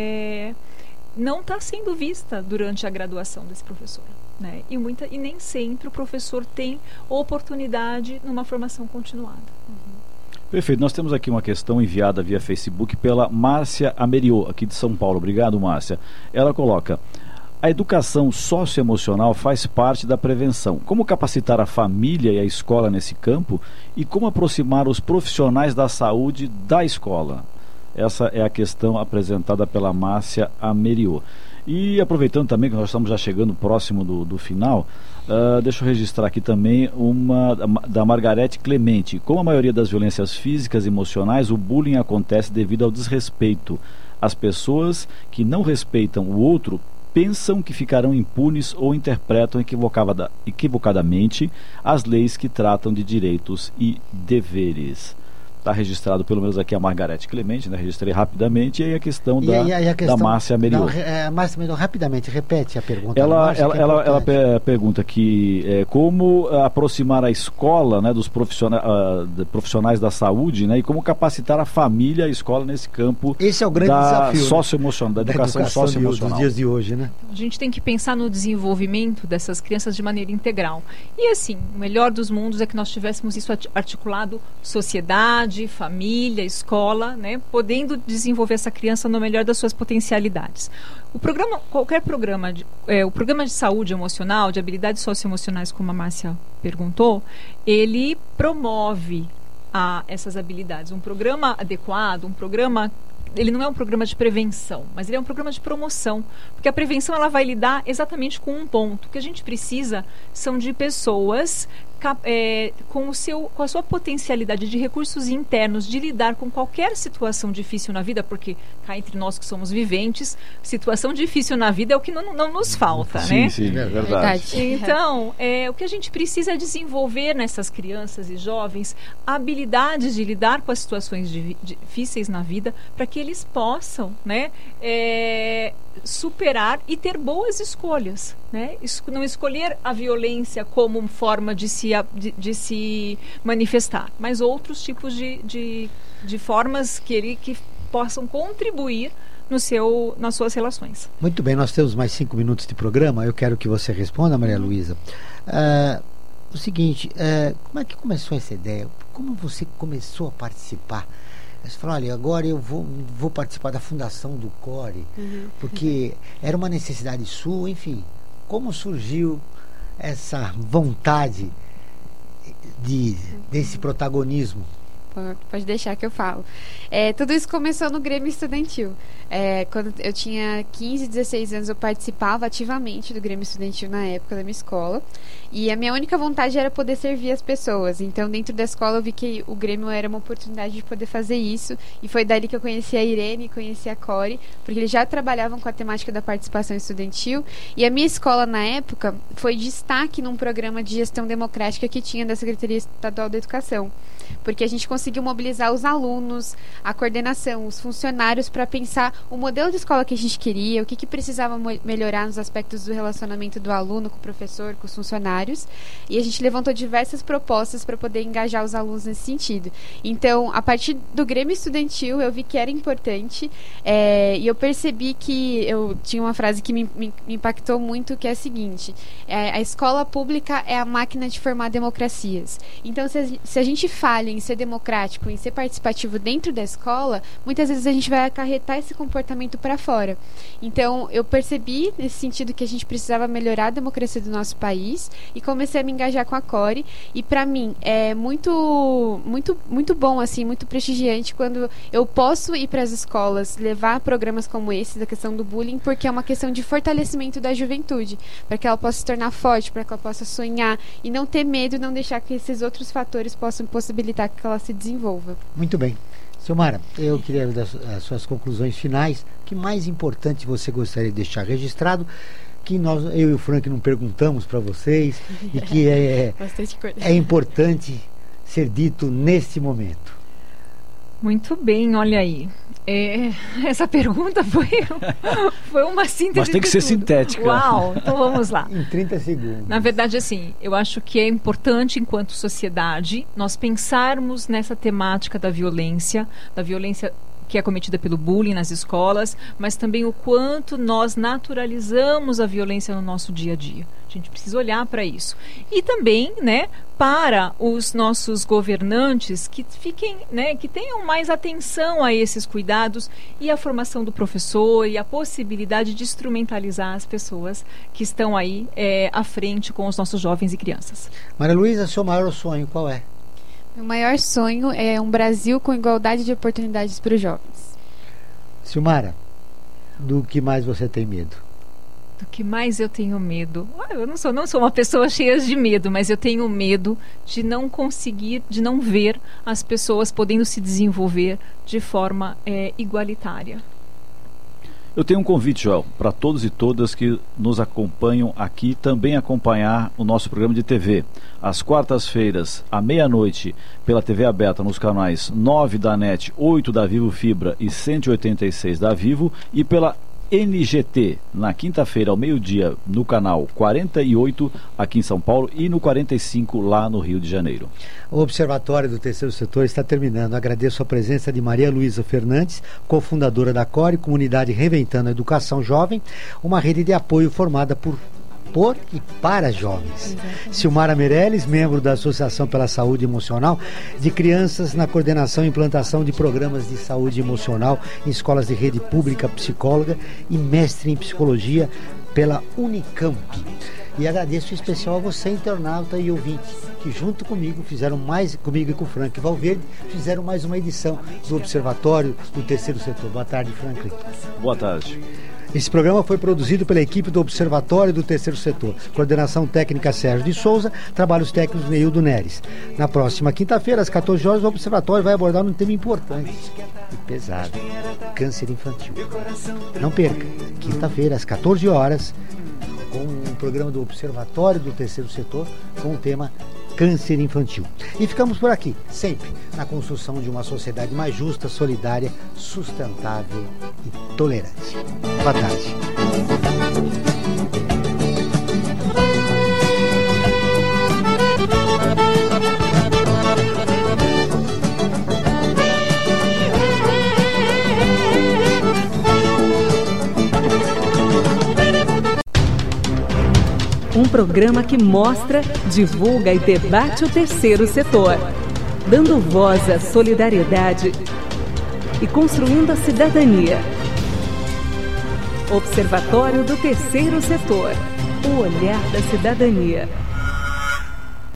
não está sendo vista durante a graduação desse professor, né? E nem sempre o professor tem oportunidade numa formação continuada. Perfeito, nós temos aqui uma questão enviada via Facebook pela Márcia Ameriô, aqui de São Paulo. Obrigado, Márcia. Ela coloca: a educação socioemocional faz parte da prevenção. Como capacitar a família e a escola nesse campo e como aproximar os profissionais da saúde da escola? Essa é a questão apresentada pela Márcia Ameriô. E aproveitando também que nós estamos já chegando próximo do final, deixa eu registrar aqui também uma da Margarete Clemente. Como a maioria das violências físicas e emocionais, o bullying acontece devido ao desrespeito. As pessoas que não respeitam o outro pensam que ficarão impunes ou interpretam equivocadamente as leis que tratam de direitos e deveres. está registrado pelo menos aqui a Margarete Clemente, né? Registrei rapidamente, e aí a questão da Márcia Meriot. Márcia Meriot, rapidamente, repete a pergunta. Ela pergunta que como aproximar a escola, né, dos profissionais da saúde, né, e como capacitar a família e a escola nesse campo. Esse é o grande desafio, socioemocional, da educação socioemocional dos dias de hoje, né? A gente tem que pensar no desenvolvimento dessas crianças de maneira integral. E assim, o melhor dos mundos é que nós tivéssemos isso articulado, sociedade, família, escola, né, podendo desenvolver essa criança no melhor das suas potencialidades. Qualquer programa, o programa de saúde emocional, de habilidades socioemocionais, como a Márcia perguntou, ele promove essas habilidades. Um programa adequado, ele não é um programa de prevenção, mas ele é um programa de promoção, porque a prevenção ela vai lidar exatamente com um ponto. O que a gente precisa são de pessoas com a sua potencialidade de recursos internos de lidar com qualquer situação difícil na vida, porque cá entre nós que somos viventes, situação difícil na vida é o que não nos falta, né? Sim, é verdade. Então, o que a gente precisa é desenvolver nessas crianças e jovens habilidades de lidar com as situações difíceis na vida, para que eles possam, né, superar e ter boas escolhas, né? Não escolher a violência como forma de se manifestar, mas outros tipos de formas que possam contribuir nas suas relações. Muito bem, nós temos mais 5 minutos de programa. Eu quero que você responda, Maria Luísa. O seguinte, como é que começou essa ideia? Como você começou a participar? Você falou, olha, agora eu vou participar da fundação do CORE, porque era uma necessidade sua, enfim. Como surgiu essa vontade desse protagonismo? Pode deixar que eu falo. Tudo isso começou no Grêmio Estudantil. Quando eu tinha 15, 16 anos, eu participava ativamente do Grêmio Estudantil na época da minha escola. E a minha única vontade era poder servir as pessoas. Então, dentro da escola, eu vi que o Grêmio era uma oportunidade de poder fazer isso. E foi dali que eu conheci a Irene, conheci a Core, porque eles já trabalhavam com a temática da participação estudantil. E a minha escola, na época, foi destaque num programa de gestão democrática que tinha da Secretaria Estadual da Educação. Porque a gente conseguiu mobilizar os alunos, a coordenação, os funcionários para pensar o modelo de escola que a gente queria, o que precisava melhorar nos aspectos do relacionamento do aluno com o professor, com os funcionários. E a gente levantou diversas propostas para poder engajar os alunos nesse sentido. Então, a partir do Grêmio Estudantil, eu vi que era importante e eu percebi que eu tinha uma frase que me impactou muito, que é a seguinte: a escola pública é a máquina de formar democracias. Então, se a gente falha em ser democrático, em ser participativo dentro da escola, muitas vezes a gente vai acarretar esse comportamento para fora. Então, eu percebi nesse sentido que a gente precisava melhorar a democracia do nosso país e comecei a me engajar com a Core. E para mim é muito, muito, muito bom, assim, muito prestigiante quando eu posso ir para as escolas, levar programas como esse da questão do bullying, porque é uma questão de fortalecimento da juventude, para que ela possa se tornar forte, para que ela possa sonhar e não ter medo, não deixar que esses outros fatores possam possibilitar que ela se desenvolva. Muito bem. Silmara, eu queria dar as suas conclusões finais. O que mais importante você gostaria de deixar registrado, que eu e o Frank não perguntamos para vocês e que é importante ser dito neste momento? Muito bem, olha aí. Essa pergunta foi uma síntese. Mas tem que ser sintética. Uau, então vamos lá. Em 30 segundos. Na verdade, assim, eu acho que é importante, enquanto sociedade, nós pensarmos nessa temática da violência que é cometida pelo bullying nas escolas, mas também o quanto nós naturalizamos a violência no nosso dia a dia. A gente precisa olhar para isso. E também, né, para os nossos governantes que fiquem, né, que tenham mais atenção a esses cuidados e a formação do professor e a possibilidade de instrumentalizar as pessoas que estão aí à frente com os nossos jovens e crianças. Maria Luísa, seu maior sonho qual é? Meu maior sonho é um Brasil com igualdade de oportunidades para os jovens. Silmara, do que mais você tem medo? Do que mais eu tenho medo? Eu não sou uma pessoa cheia de medo, mas eu tenho medo de não conseguir, de não ver as pessoas podendo se desenvolver de forma igualitária. Eu tenho um convite, Joel, para todos e todas que nos acompanham aqui, também acompanhar o nosso programa de TV. Às quartas-feiras, à meia-noite, pela TV aberta, nos canais 9 da NET, 8 da Vivo Fibra e 186 da Vivo, e pela NGT, na quinta-feira, ao meio-dia, no canal 48, aqui em São Paulo, e no 45, lá no Rio de Janeiro. O Observatório do Terceiro Setor está terminando. Agradeço a presença de Maria Luísa Fernandes, cofundadora da CORE, Comunidade Reinventando a Educação Jovem, uma rede de apoio formada por e para jovens. Silmara Meirelles, membro da Associação pela Saúde Emocional de Crianças, na coordenação e implantação de programas de saúde emocional em escolas de rede pública, psicóloga e mestre em psicologia pela Unicamp. E agradeço em especial a você, internauta e ouvinte, que junto comigo comigo e com o Frank Valverde, fizeram mais uma edição do Observatório do Terceiro Setor. Boa tarde, Franklin. Boa tarde. Esse programa foi produzido pela equipe do Observatório do Terceiro Setor. Coordenação técnica Sérgio de Souza, trabalhos técnicos Neildo Neres. Na próxima quinta-feira, às 14 horas, o Observatório vai abordar um tema importante e pesado: câncer infantil. Não perca, quinta-feira, às 14 horas, com um programa do Observatório do Terceiro Setor com o tema câncer infantil. E ficamos por aqui, sempre na construção de uma sociedade mais justa, solidária, sustentável e tolerante. Boa tarde. Um programa que mostra, divulga e debate o terceiro setor, dando voz à solidariedade e construindo a cidadania. Observatório do Terceiro Setor, o olhar da cidadania.